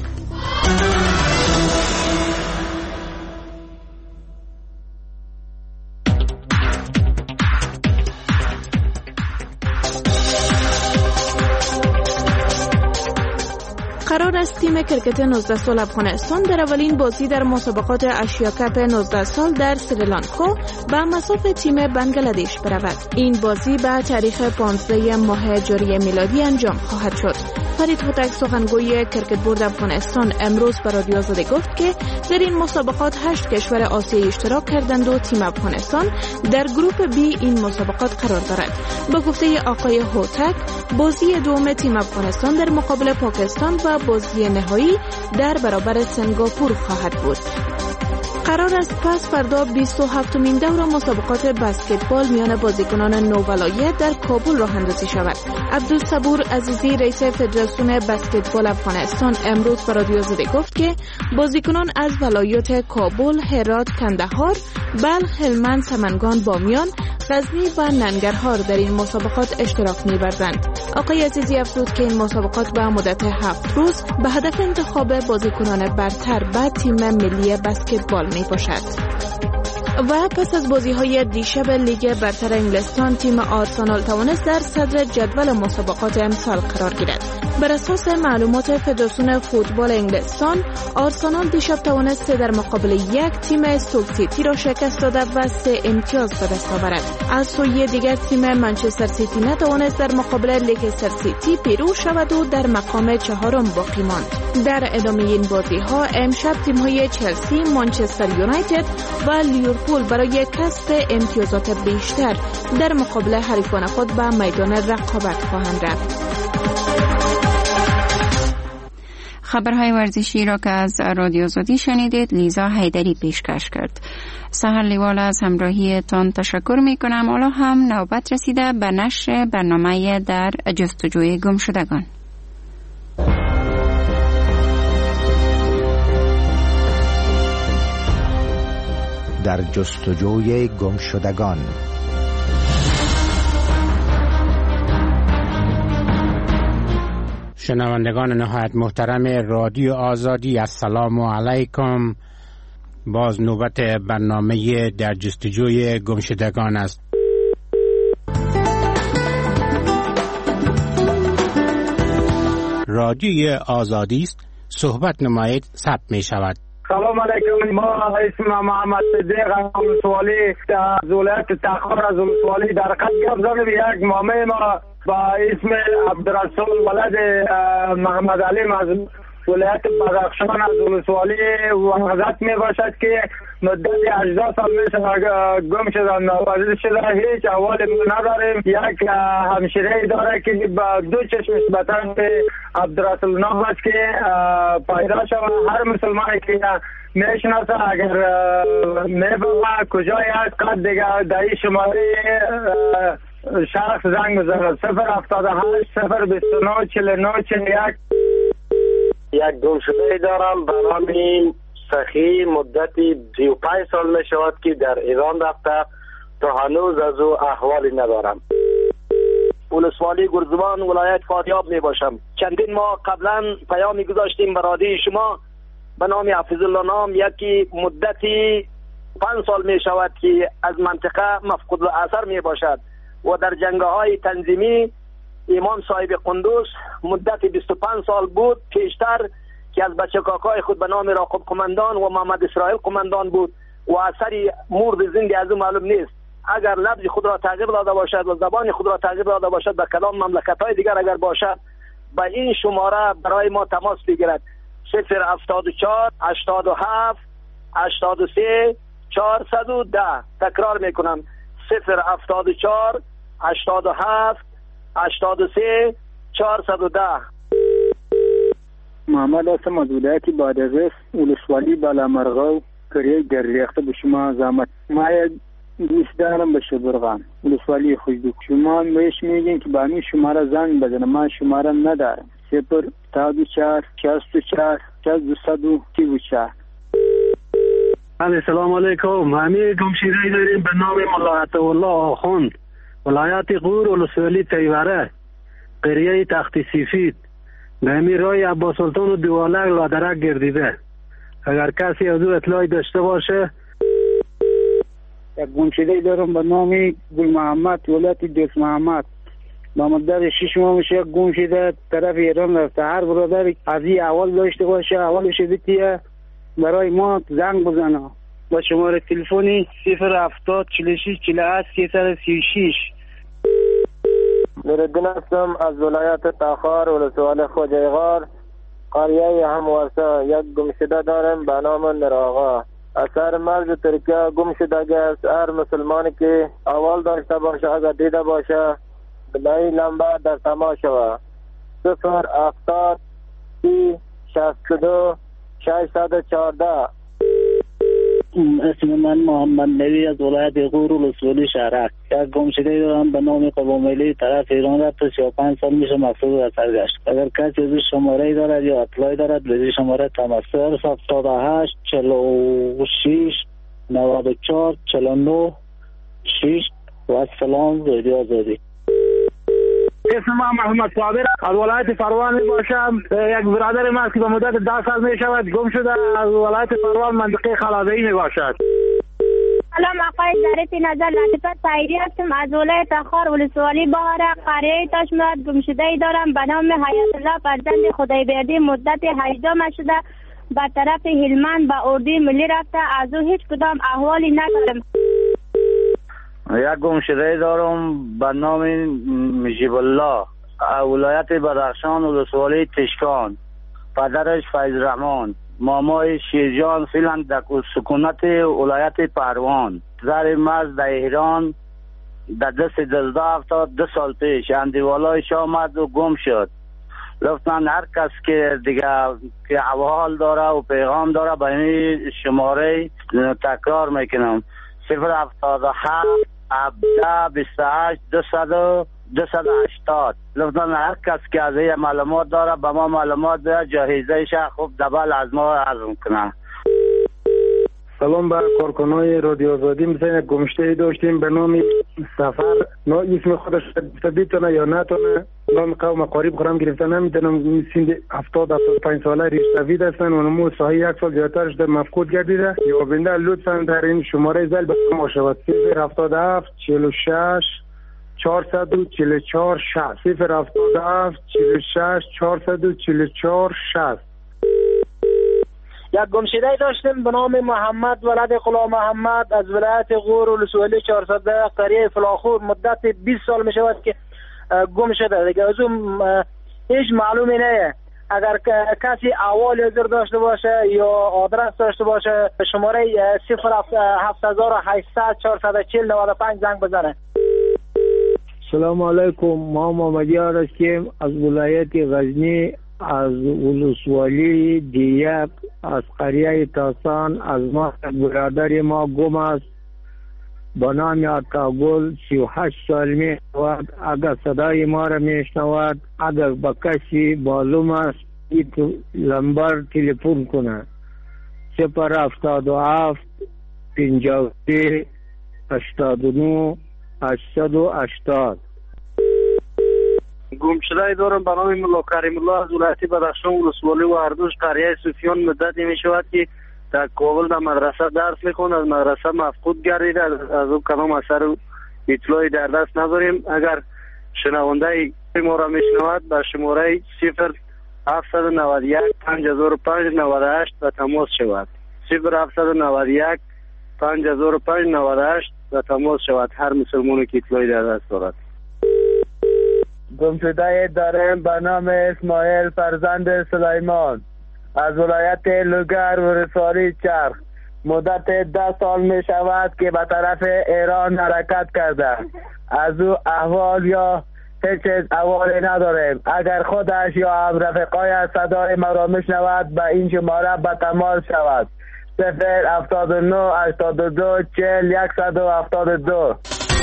قرار است تیم کرکت 19 سال افغانستان در اولین بازی در مسابقات آسیا کاپ 19 سال در سریلانکا به مصاف تیم بنگلادش برود. این بازی به تاریخ 15 ماه جاری میلادی انجام خواهد شد. فرید هوتک سخنگوی کرکت بورد افغانستان امروز به رادیو آزادی گفت که در این مسابقات 8 کشور آسیایی اشتراک کردند و تیم افغانستان در گروپ بی این مسابقات قرار دارد. با گفته آقای هوتک بازی دوم تیم افغانستان در مقابل پاکستان و بازی نهایی در برابر سنگاپور خواهد بود. قرار است پس فردا 27مین دور مسابقات بسکتبال میان بازیکنان نوولایت در کابل راه اندازی شود. عبدالصبور عزیزی رئیس فدراسیون بسکتبال افغانستان امروز به رادیو آزادی گفت که بازیکنان از ولایات کابل، هرات، کندهار، بلخ، هلمند، سمنگان، بامیان، غزنی و ننگرهار در این مسابقات اشتراک می‌ورزند. آقای عزیزی افزود که این مسابقات به مدت 7 روز به هدف انتخاب بازیکنان برتر به تیم ملی بسکتبال می‌باشد. و پس از بازی‌های دیشب لیگ برتر انگلستان تیم آرسنال توانست در صدر جدول مسابقات امسال قرار گیرد. بر اساس معلومات فدراسیون فوتبال انگلستان، آرسنال دیشب توانست در مقابل یک تیم استوک سیتی را شکست داده و 3 امتیاز به دست آورد. از سوی دیگر تیم منچستر سیتی نتوانست در مقابل لستر سیتی پیروز شود و در مقام 4 باقی ماند. در ادامه این بازی‌ها امشب تیم‌های چلسی، منچستر یونایتد و لیورپول برای کسب امتیازات بیشتر در مقابل حریفان خود به میدان رقابت خواهند رفت. خبرهای ورزشی را که از رادیو آزادی شنیدید لیزا حیدری پیشکش کرد. سحر لیوال از همراهی تان تشکر می کنم. حالا هم نوبت رسیده به نشر برنامه در جستجوی گمشدگان. در جستجوی گمشدگان. شنوندگان نهایت محترم رادیو آزادی، السلام علیکم. باز نوبت برنامه در جستجوی گمشدگان است. رادیوی آزادی است، صحبت نمایید، ثبت می شود. سلام علیکم. ما اسم محمد صدیق ولسوالی از ولایت تخار از ولسوالی در خط گپ زدم. یک مامه ما با اسم عبدالرسول ولد محمد علیم از ولایت بدخشان از ولسوالی وحدت می باشد که مدت 18 سال میشه گم شدن، نوازده شده، هیچ احوالی نداریم. یک همشیره داره که با دو چشمش بطن به عبدالرسول نام است که پیدا شود. هر مسلمانی که میشناسه اگر میفهمه کجای است قد دیگه دایی شماره شخص زنگ بزنه 078 029 49 41. یک گمشده دارم به نام سخی، مدتی 35 سال می شود که در ایران رفته، تا هنوز از او احوالی ندارم. ولسوالی گرزوان ولایت فاریاب می باشم. چندین ماه قبلا پیامی گذاشتیم برای شما به نام حفظ الله نام، یکی مدتی 5 سال می شود که از منطقه مفقود الاثر می باشد و در جنگ‌های تنظیمی امام صاحب قندوز مدت 25 سال بود پیشتر که از بچه کاکای خود به نام راقب قماندان و محمد اسرائیل قماندان بود و اثری مرد زنده از او معلوم نیست. اگر لفظ خود را تغییر داده باشد و زبان خود را تغییر داده باشد به کلام مملکت‌های دیگر اگر باشد به این شماره برای ما تماس بگیرد 074 87 83 410. تکرار میکنم 074 87 83 410. محمد هستم از ولایت بادغیس، ولسوالی بالامرغه، قریه گریخته. به شما زحمت ما دوست دارم به شبرغان ولسوالی خوشدو. شما بهش میگین که به همین شماره زنگ بزنه، من شماره ندارم. 074 64 6234. السلام علیکم. همین گمشیده داریم به نام ملا الله آخوند، ولایت غور، ولسوالی تیوره، قریه تخت سفید، به همین راه عباس سلطان و دوالک لادرک گردیده. اگر کسی از او اطلاعی داشته باشه. یک گمشیده دارم به نام گل محمد، ولایت دوست محمد، با مدت 6 ماه میشه یک گمشیده طرف ایران رفته. هر برادر از این اول داشته باشه اولش بیتیه برای ما زنگ بزنه با شماره تلفنی 070 46 48 336. نوردین هستم از ولایت تاخار، ولسوالی خوجایغار، قریه همواسه. یک گمشده دارم به نام نراغا. اثر مرز ترکیه گم شده است. هر مسلمانی که اول داشته باشه اگر دیده باشه به این لمبه در تماس شود 070 62 614. اسم من محمد نوی از ولایت غور، ولسوالی شهرک. یک گمشده دارم به نام قباملی، طرف ایران رفته. 35 سال میشه مفقود اثر گشت. اگر کسی از شماره دارد یا اطلاعی دارد به شماره تماس 078 46 94 49 6. و السلام رادیو آزادی. اسم من محمد صابر از ولایت فروان می باشم. یک برادر من که به مدت 10 سال می شود گم شده از ولایت فروان منطقه خلازه‌ای می باشد. سلام آقای ظریف نظر لطیفه طاهری هستم از ولایت تخار، ولسوالی بهاره، قریه تاشمراد. گمشده‌ای دارم به نام حیات الله فرزند خدایبردی، مدت 18 ماه شده به طرف هلمند به اردوی ملی رفته. از او هیچ کدام احوالی ندارم. یک گمشده دارم به نام مجیب الله، ولایت بدخشان، ولسوالی تشکان. پدرش فیض رحمان، مامای شیرجان فیلن در سکونت ولایت پروان. زر مرز در ایران در دست دزده افتاد 2 سال پیش. اندیوالایش آمد و گم شد. لطفاً هر کس که دیگه که احوال داره و پیغام داره به این شماره تکرار میکنم 077 17 28 280. لطفاً هر کس که از این معلومات داره به ما معلومات ده، جاهزه‌اش خوب دبل از ما عرض کنه. سلام به کارکنای رادیو آزادی. مثلا گمشته داشتیم به نام سفر، نه اسم خودش بیتونه یا نتونه، نام قوم قریب خورم گرفته نمیدونم. سند 70-75 ساله ریشتوید هستن و نمو ساحه 1 سال زیادترش در مفقود گردیده. یا بنده لطفا در این شماره زل به ما شود 077 46 444 60 077 46 444 60. یک گمشده داشتیم به نام محمد ولد غلام محمد از ولایت غور، ولسوالی 410، قریه فلاخور. مدت 20 سال می شود که گم شده دیگه. از اون هیچ معلومی نه. اگر کسی احوال حاضر داشته باشه یا آدرس داشته باشه شماره 07800 440 95 زنگ بزنه. سلام علیکم. ما محمدیار هستیم از ولایت غزنی، از ولسوالی دیک، از قریه تاسان. از ما برادر ما گم است با نام عطاگل، 38 سال می شود. اگر صدای ما را می شنود، اگر با کسی معلوم است این لمبر تلفن کنه 077 53 89 880. گم شده دارم به نام ملا کریم الله از ولایت بدخشان ولسوالی و اردوش قریه صوفیان. مدتی می شود که در کابل در مدرسه درس میخوند، از مدرسه مفقود گردیده، از او کدام اثر اطلاعی در دست نداریم. اگر شنونده ما را میشنود به شماره 0791 5005 98 و تماس شود. 0791 5005 98 و تماس شود. هر مسلمانی که اطلاعی در دست دارد. گم شده دارم به نام اسماعیل فرزند سلیمان از ولایت لوگر و رسالی چرخ. مدت 10 سال می شود که به طرف ایران حرکت کرده. از او احوال یا هیچ احوالی نداریم. اگر خودش یا هم رفقای صدای ما را می شود به این شماره به تماس شود. 079 82 40 172.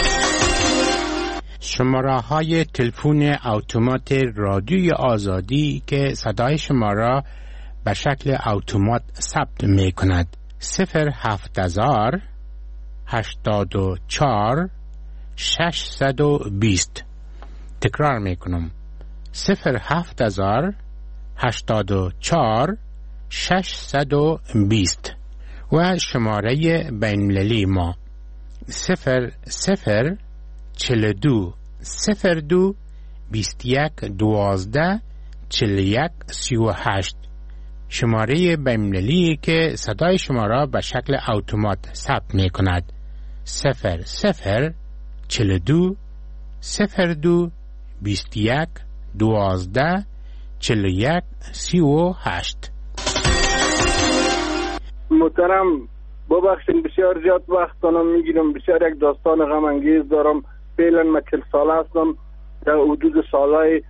شماره های تلفن اتومات رادیوی آزادی که صدای شما را به شکل اتومات ثبت می کند. 07000 84 620. تکرار می کنم. 07000 84 620. و شماره بین‌المللی ما 00 42 02 21 12 41 38. شماره بین‌المللی که صدای شما را به شکل اتومات ثبت می کند. 00 42 02 21 12 41 38. محترم ببخشید بسیار زیاد وقت کنم میگیرم. بسیار یک داستان غم انگیز دارم. فعلا من 40 ساله هستم. در حدود سالهای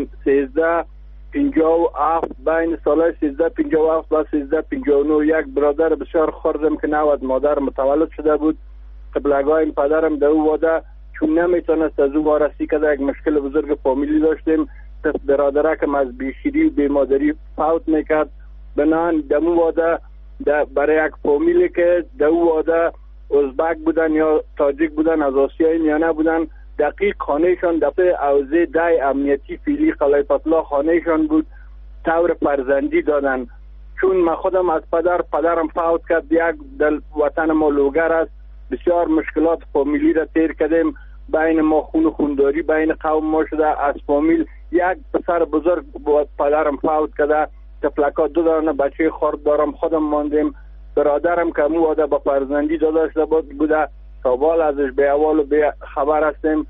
1357 بین سالهای 1357 و 1359 یک برادر بسیار خردم که نود مادر متولد شده بود. قبلگاه پدرم در او واده چون نمیتونست از او وارسی کرده. یک مشکل بزرگ فامیلی داشتیم. برادرکم از بیخیری و بیمادری فوت میکرد. بنان در او واده برای یک فامیلی که در او واده ازبک بودن یا تاجیک بودن، از آسیای میانه بودن، دقیق خانهشان دفعه اوزه 10 امنیتی فیلی قلعه فتلا خانهشان بود. طور فرزندی دادن. چون من خودم از پدرم فوت کرد. یک در وطن ما لوگر است. بسیار مشکلات فامیلی را تیر کردیم. بین ما خونداری بین قوم ما شده. از فامیل یک پسر بزرگ پدرم فوت کرده. تفلکا 2 دانه بچه خرد دارم. خودم ماندیم. برادرم که مو واده با فرزندی داشته بوده. تا بال ازش به اول و به خبر هستیم.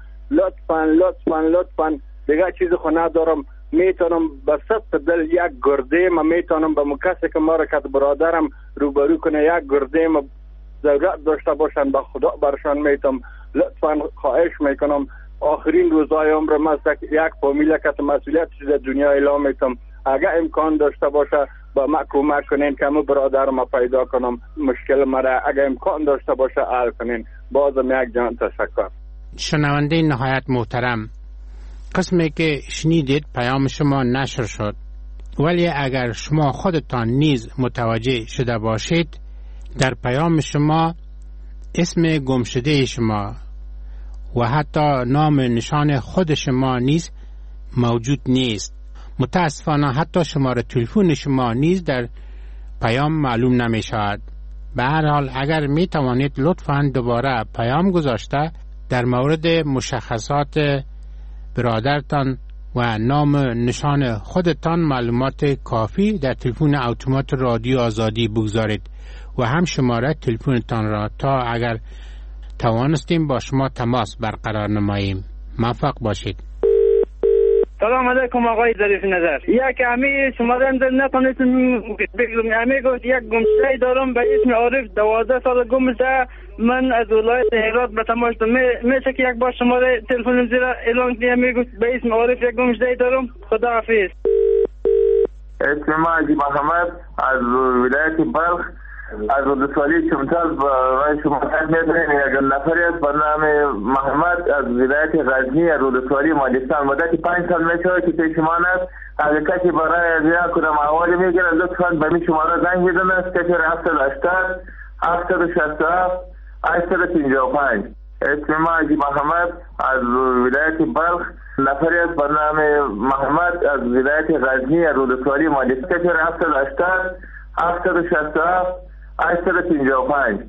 لطفاً دیگه چیز خو ندارم. میتونم به صد دل یک گرده ما میتونم به مکسی که ما را که برادرم روبرو کنه یک گرده ما ضرورت داشته باشن به خدا برشان میتونم. لطفاً خواهش میکنم آخرین روزهای عمرم است یک فامیل که مسئولیت در دنیا اعلام میتونم. اگر امکان داشته باشه با ما کمک کنین که من برادرم پیدا کنم. مشکل مرا اگر امکان داشته باشه حل کنین. بازم یک جان تشکر. شنونده نهایت محترم، قسمی که شنیدید پیام شما نشر شد، ولی اگر شما خودتان نیز متوجه شده باشید در پیام شما اسم گمشده شما و حتی نام نشان خود شما نیز موجود نیست. متاسفانه حتی شماره تلفن شما نیز در پیام معلوم نمی شود. به هر حال اگر می توانید لطفاً دوباره پیام گذاشته در مورد مشخصات برادرتان و نام نشان خودتان معلومات کافی در تلفن اتومات رادیو آزادی بگذارید و هم شماره تلفنتان را تا اگر توانستیم با شما تماس برقرار نماییم. موفق باشید. سلام علیکم آقای ظریف نظر. یک امی شما نتونستم بگم. امی گفت یک گمشده دارم به اسم عارف 12 سال گمشده. من از ولایت هرات به تماس میشه که یک بار شماره تلفن زیرا اعلان کنم. میگفت به اسم عارف یک گمشده دارم. خدا حافظ. اسم ما عجیب محمد از ولایت بلخ از ولسوالی چمتال برای شما میدونیم. یک نفری است به نام محمد از ولایت غزنی از ولسوالی مالستان. مدتی 5 سال میشه که پیش ما است. اگر کسی برای زیاد کنم احوالی میگیره لطفا به می شماره زنگ بزنه. 080 767 855. اسم ما عجیب محمد از ولایت بلخ نفری است به نام محمد از ولایت غزنی از ولسوالی مالستان. 080 767 855.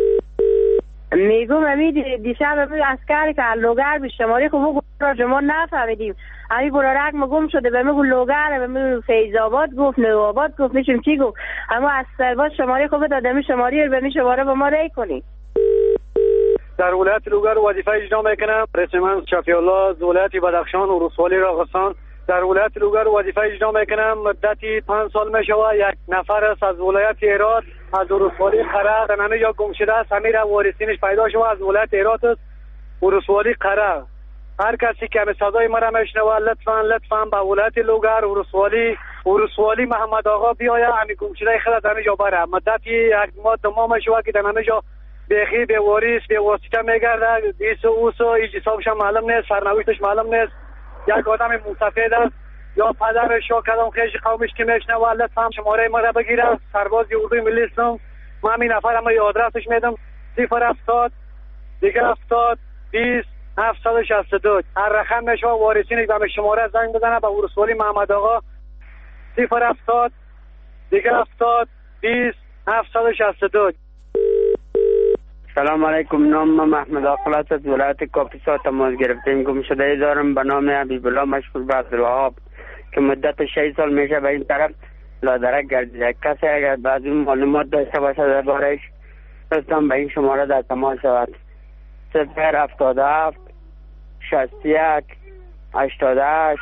میگم امید دیشب امید اسکر که لوگر به شماره خوب را شما نفهمیدیم. امی برارک مگم شده به میگو لوگر به میگو فیض‌آباد گفت نوآباد گفت میشم چی گفت. اما از سرباز شماره خوب دادم شماره رو به می شماره با ما ری کنی. در ولایت لوگر وظیفه اجرا میکنم. رئیس من شفیع الله از ولایت بدخشان و رسوالی راغستان در ولایت لوگر وظیفه اجرا میکنم. مدتی 5 سال میشه. یک نفر است از ولایت هرات از رسوالی قره همه جا گم شده است. همین وارثینش پیدا شده از ولایت هرات است و رسوالی قره. هر کسی که صدای مرا میشنوه لطفاً به ولایت لوگر و رسوالی محمد آقا بیاید. همین گم شده خود همه جا بره. مدتی 1 ماه تمام شده که در همه جا بخی به واریس به واسطه میگرده. ایسو هیچ حسابش معلوم نیست، سرنوشتش معلوم نیست. یک آدم مستفید است یا پدرش یا کدام خیش قومش که میشنوه لطفاً شماره ما را بگیره. سرباز اردوی ملی هستم. من همین نفرم آدرسش میدم. 070 70 20 762. هر رقم میشه وارثین به شماره زنگ بزنه به رسوالی محمد آقا. 070 70 20 762. سلام علیکم. نام من محمد آقلات از ولایت کاپیسا تماس گرفتیم. گم شده دارم به نام حبیب الله مشهور به عبدالوهاب که مدت 6 سال میشه به این طرف لادرک گردیده. کسی اگر بعد این معلومات داشته باشه درباره‌اش لطفاً به این شماره در تماس شود. 077 61 88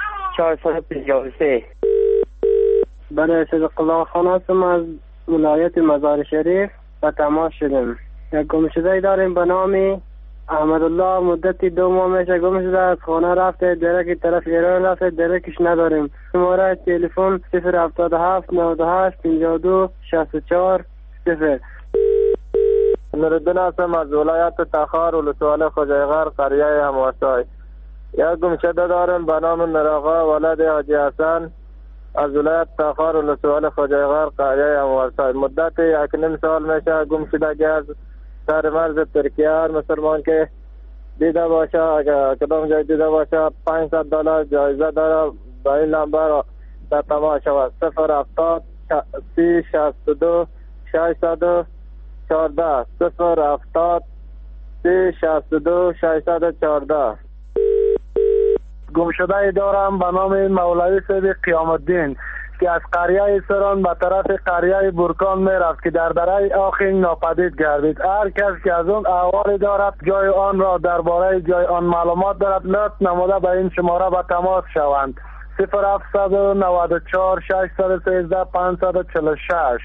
453. برای صدق الله خان هستم از ولایت مزار شریف و تماس شدیم. یک گمشده داریم به نام احمدالله. مدتی 2 ماه میشه گم شده. از خانه رفته درک طرف ایران رفته درکش نداریم. شماره تلفن 077 98 52 64 0. نوردین هستم از ولایت تخار ولسوالی خوجایغر قریه همواسای. یک گمشده داریم به نام نراغا ولد حاجی حسن از ولایت تخار ولسوالی خوجایغر قریه همواسای. مدت 1.5 سال میشه گم شده. از سر مرز ترکیه هر مسلمان که دیده باشه اگر کدام جای دیده باشه $500 جایزه داره. به این نمبر در تماس شود. 070 30 62 614 070 30 62 614. گمشده دارم به نام مولوی صدیق قیام الدین که از قریه سران به طرف قریه برکان میرفت که در دره آخین ناپدید گردید. هر کس که از اون احوال دارد جای آن را درباره جای آن معلومات دارد لطف نموده به این شماره به تماس شوند. 0794 613 546.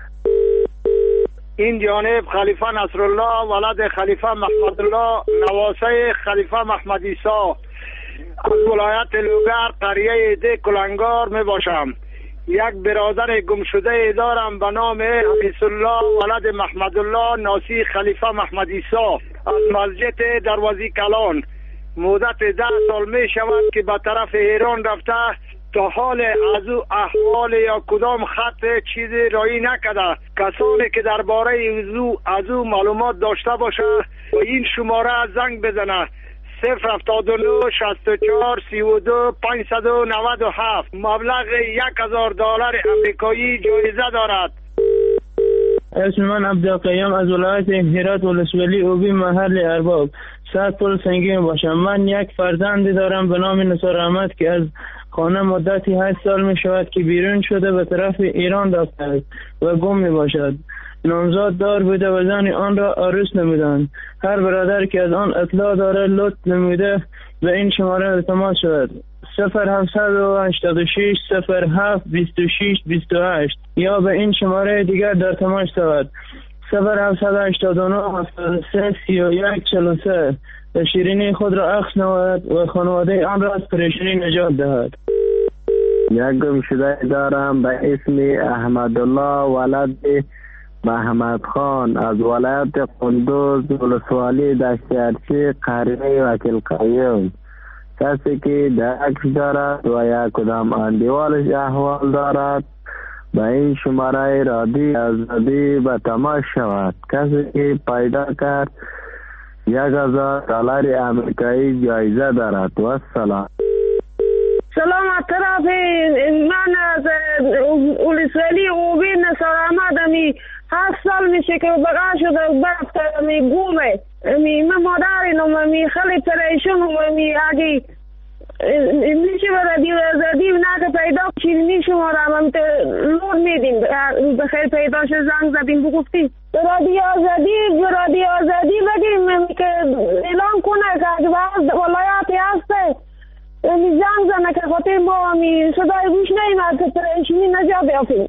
این جانب خلیفه نصرالله ولد خلیفه محمد الله نواسه خلیفه محمد عیسی از ولایت لوگر قریه ده کلنگار می باشم. یک برادر گمشده دارم به نام حفیظ الله ولد محمد الله ناسی خلیفه محمد عیسی از مسجد دروازی کلان. مدت 10 سال می شود که به طرف ایران رفته. تا حال از او احوال یا کدام خط چیزی رایی نکده. کسانی که درباره از او معلومات داشته باشه و این شماره زنگ بزنه. 079 64 32 597. مبلغ $1000 امریکایی جایزه دارد. اسم من عبدالقیوم از ولایت هرات ولسوالی اوبی محل ارباب. 100 پل سنگین باشم. من یک فرزندی دارم به نام نثار احمد که از خانه مدتی 8 سال می شود که بیرون شده به طرف ایران رفته است و گم می باشد. نامزاد دار بوده و زن آن را عروس نمودند. هر برادر که از آن اطلاع داره لطف نموده به این شماره تماس شود. 0786 07 26 28 یا به این شماره دیگر در تماس شود 0789 73 31 43 و شیرینی خود را اخذ نماید و خانواده آن را از پریشانی نجات دهد. یک گمشده دارم به اسم احمدالله ولد محمد خان از ولایت قندوز ولسوالی دشت ارچی قریه وکیل قیوم. کسی که درک دارد و یک کدام اندیوالش احوال دارد به این شماره رادی آزادی به تماس شود. کسی که پیدا کرد $1000 امریکایی جایزه دارد. و سلام. سلام از طرف من از ولسوالی اوبی نصار احمد 7 سال میشه که بقا شده برفت گومه من مادرینم خیلی پریشون اگه میشه رادیو آزادی نه پیدا چیزی شما را لور میدیم بخیر پیدا شد زنگ زدیم بگفتیم رادیو آزادی بگیم که اعلان کنه که اگه ولایتی هسته زنگ زنه که خاطر ما صدای گوش نیمد که پریشونی نجا بیافیم.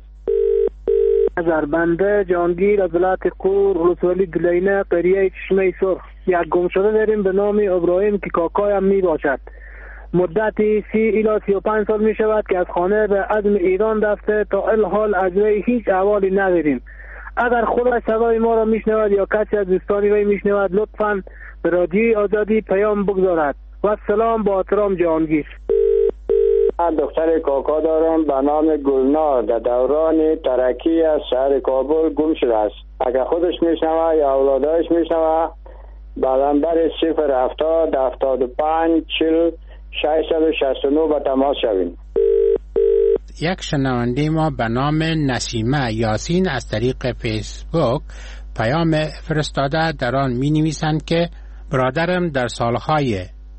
زربنده جانگیر از ولایت قور ولسوالی دلینه قریه چشمه سرخ. یک گمشده داریم به نام ابراهیم که کاکایم می باشد. مدتی 30 الی 35 سال می شود که از خانه به عزم ایران رفته تا الحال از وی هیچ احوالی نداریم. اگر خودش صدای ما را می شنود یا کسی از دوستانی وی می شنود لطفاً به رادیوی آزادی پیام بگذارد. و سلام با احترام جهانگیر. دختر کاکا دارم به نام گلنار در دوران ترکی از شهر کابل گم شده است. اگر خودش میشنوه یا اولادش میشنوه به نمبر 070 75 40 669 به تماس شویم. یک شنونده ما به نام نسیمه یاسین از طریق فیسبوک پیام فرستاده. در آن می نویسند که برادرم در سالهای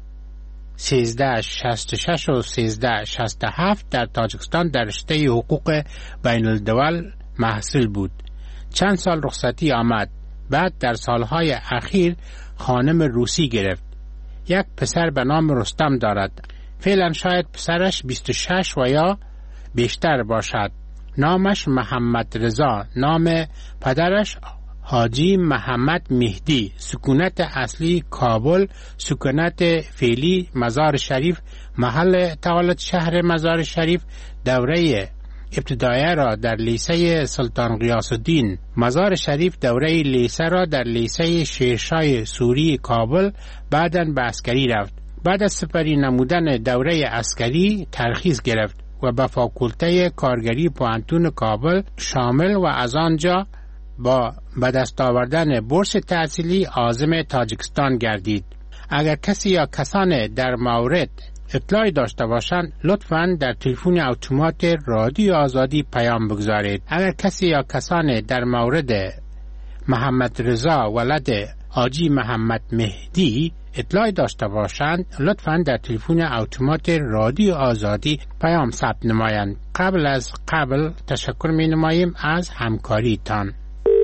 1366 و 1367 در تاجیکستان در رشته حقوق بین الدول محصول بود. چند سال رخصتی آمد. بعد در سالهای اخیر خانم روسی گرفت. یک پسر به نام رستم دارد. فعلا شاید پسرش 26 و یا بیشتر باشد. نامش محمد رضا. نام پدرش حاجی محمد مهدی. سکونت اصلی کابل. سکونت فعلی مزار شریف. محل تولد شهر مزار شریف. دوره ابتدایه را در لیسه سلطان غیاث الدین مزار شریف. دوره لیسه را در لیسه شیرشاه سوری کابل. بعداً به عسکری رفت. بعد از سپری نمودن دوره عسکری ترخیص گرفت و به فاکولته کارگری پوهنتون کابل شامل و از آنجا با به دست آوردن بورس تحصیلی عازم تاجیکستان گردید. اگر کسی یا کسان در مورد اطلاعی داشته باشند لطفاً در تلفن اتومات رادیو آزادی پیام بگذارید. اگر کسی یا کسان در مورد محمد رضا ولد حاجی محمد مهدی اطلاعی داشته باشند لطفاً در تلفن اتومات رادیو آزادی پیام ثبت نمایند. قبل تشکر می نماییم از همکاریتان.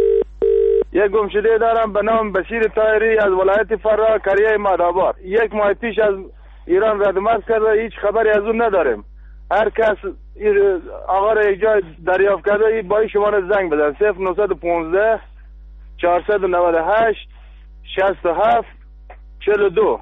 یک گمشده دارم به نام بشیر طاهری از ولایت فرا قریه مادآباد. 1 ماه پیش از ایران ردمرز کرده. هیچ خبری از اون نداریم. هر کس آقا را یک جای دریافت کرده با این شماره زنگ بزن 0915 498 67 42.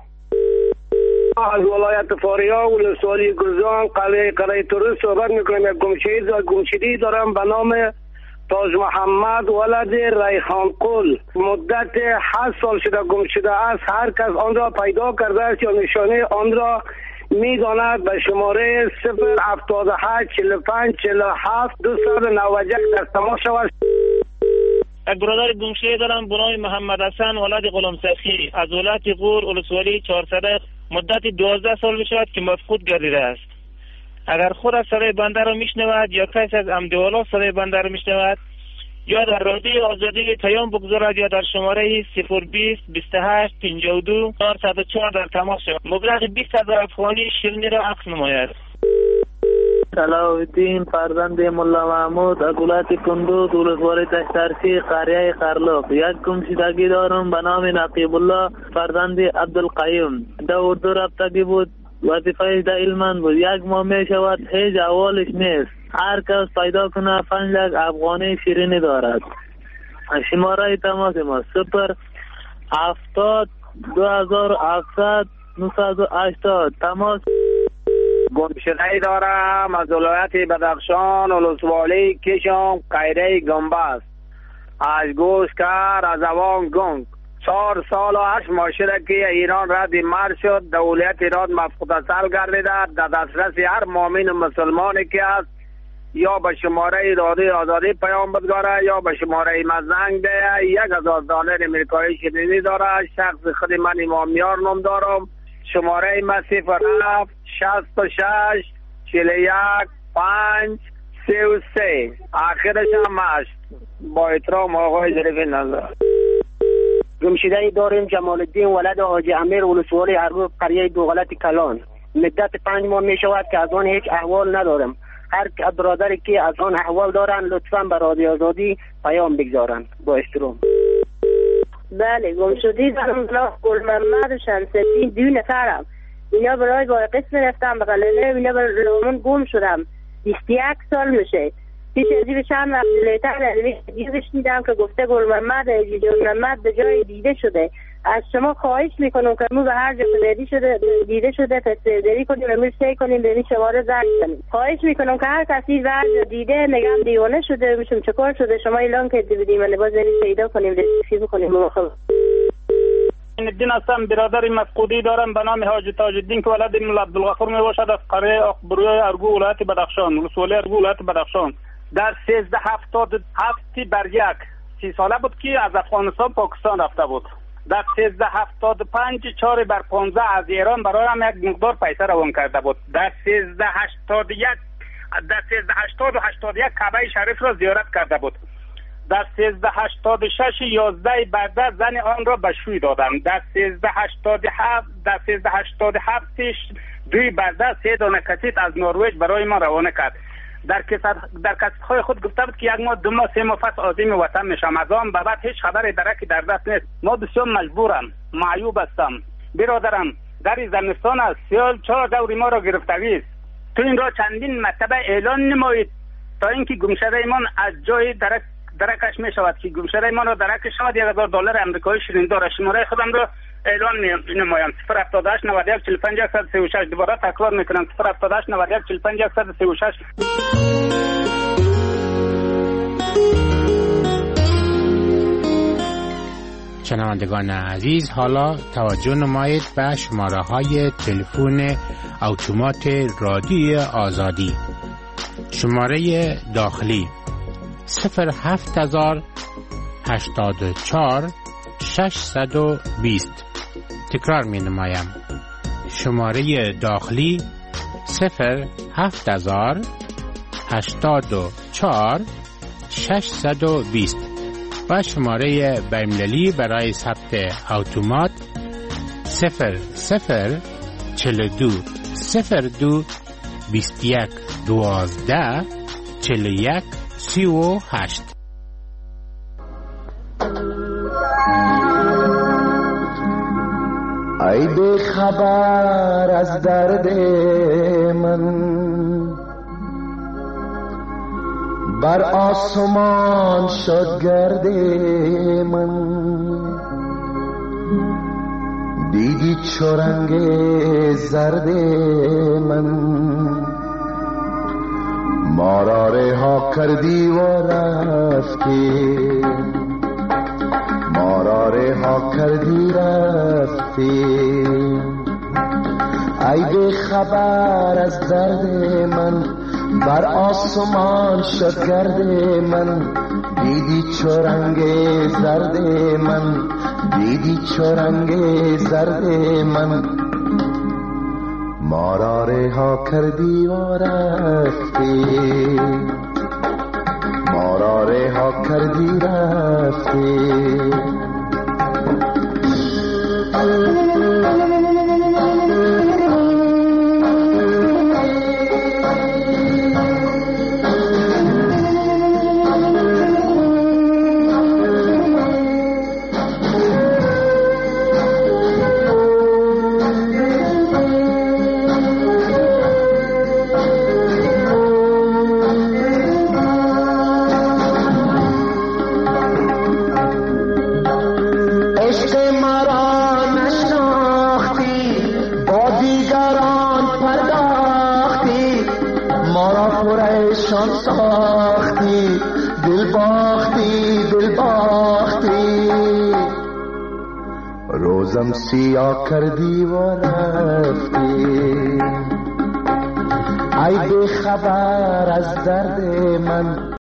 از ولایت فاریا ولسوالی گلزان قلعه تورست صحبت میکنم. یک گمشده‌ای دارم به نام تاج محمد ولد ریحان قل. مدت 8 سال شده گم شده است. هر کس آن را پیدا کرده است یا نشانه آن را میداند به شماره 078 45 47 291 در تماس شود. یک برادر گمشده دارم به نام محمد حسن ولد غلام سخی از ولایت غور ولسوالی 400. مدت 12 سال میشود که مفقود گردیده است. اگر خود از صدای بنده را میشنود یا کسی از امدوالا صدای بنده را میشنود یا در رادیو آزادی پیام بگذارد یا در شماره 020 28 52 404 در تماس شود. مبلغ 20,000 افغانی شیرینی را عقد نماید. صلاح فرزند ملا محمود از ولایت کندوز ولسوالی دشت ارچی قریه قرلوق. یک گمشدگی دارم به نام نقیب الله فرزند عبدالقیوم. در اردو رابطگی بود وظیفه در علمان بود. 1 ماه می شود هیچ احوالش نیست. هر کس پیدا کنه 5 لک افغانی شیرینی دارد. شماره تماس ما 070 2700 980. تماس. گمشده‌ای دارم از ولایت بدخشان، ولسوالی کشم، قیره گنبست. از گوشکر از اوان گنگ 4 سال و 8 ماه شده که ایران رد مرد شد. دولت ایران مفقود اصل گردیده. در دسترس هر مؤمن مسلمانی که است یا به شماره رادیو آزادی پیام بدگاره یا به شماره مزنگ ده. $1000 امریکایی شیرینی داره. شخص خود من امامیار نام دارم. شماره ما 07 66 41 5 33. آخرش هم هست. با احترام آقای ظریف نظر. گمشده‌ای داریم جمال الدین ولد حاجی امیر ولسوالی ارگوب قریه دوغلط کلان. مدت 5 ماه می شود که از آن هیچ احوال ندارم. هر برادری که از آن احوال دارن لطفاً به رادیو آزادی پیام بگذارن. با احترام. بله گمشده‌ای دارم گل محمد شمس‌الدین 2 نفرم. اینا برای با قسم رفتم به قلعه. اینا برامون گم شدم. 21 سال میشه. پیش از این چند وقت لیتر دیگه شنیدم که گفته گل محمد به جای دیده شده. از شما خواهش میکنم که مو به هر جا دیده شده تصدیری کنیم و سعی کنیم به این شماره زنگ کنیم. خواهش میکنم که هر کسی به هر جا دیده نگم دیوانه شده میشم چکار شده شما اعلام کنید بدیم و باز پیدا کنیم رسیدگی بکنیم. الدین هستم، برادر مفقودی دارم به نام حاجی تاج الدین که ولد مولا عبدالغفور می باشد از قریه اخبروی ارگو ولایت بدخشان، ولسوالی ارگو ولایت بدخشان. در 1377 بر 1 30 ساله بود که از افغانستان پاکستان رفته بود. در 1375 4 بر 15 از ایران برای هم یک مقدار پیسه روان کرده بود. در 1380 و 81 کعبه شریف را زیارت کرده بود. در 1386 11 برده زن آن را به شوی دادند. در 1387 2 برده 3 دانه کسیت از نروژ برای ما روانه کرد. در کسیت‌های خود گفته بود که 1 ماه 2 ماه 3 ماه پس عازم وطن میشم. از آن به بعد هیچ خبر درکی در دست نیست. ما بسیار مجبورم، معیوب هستم. برادرم در زمستان است، سیال 4 دوری ما را گرفتگی است. تو این را چندین مرتبه اعلان نمایید تا اینکه گمشده ایمان از جای درکش می شود که گمشده ایمان را درکش شود. $1000 امریکایی شیرین داره. شماره خودم را اعلان نمایم 078 91 45 136. دوباره تکرار میکنم 078 91 45 136. شنوندگان عزیز، حالا توجه نمایید به شماره های تلفن اتومات رادیو آزادی. شماره داخلی 07084 620. تکرار می نمایم. شماره داخلی 07084 620 و شماره بین‌المللی برای ثبت اتومات 0042 02 21 12 41 38. ای بی خبر از درد من بر آسمان شد گرد من دیدی چو رنگ زرد من ما را رها کردی و رفتی ما را رها کردی رفتی ای بی خبر از درد من بر آسمان شد گرد من دیدی چو رنگ زرد من دیدی چو رنگ زرد من ما را رها کردی و رفتی ما را رها کردی رفتی کردی دل باختی دل باختی روزم سیاه کردی و رفتی ای بی خبر از درد من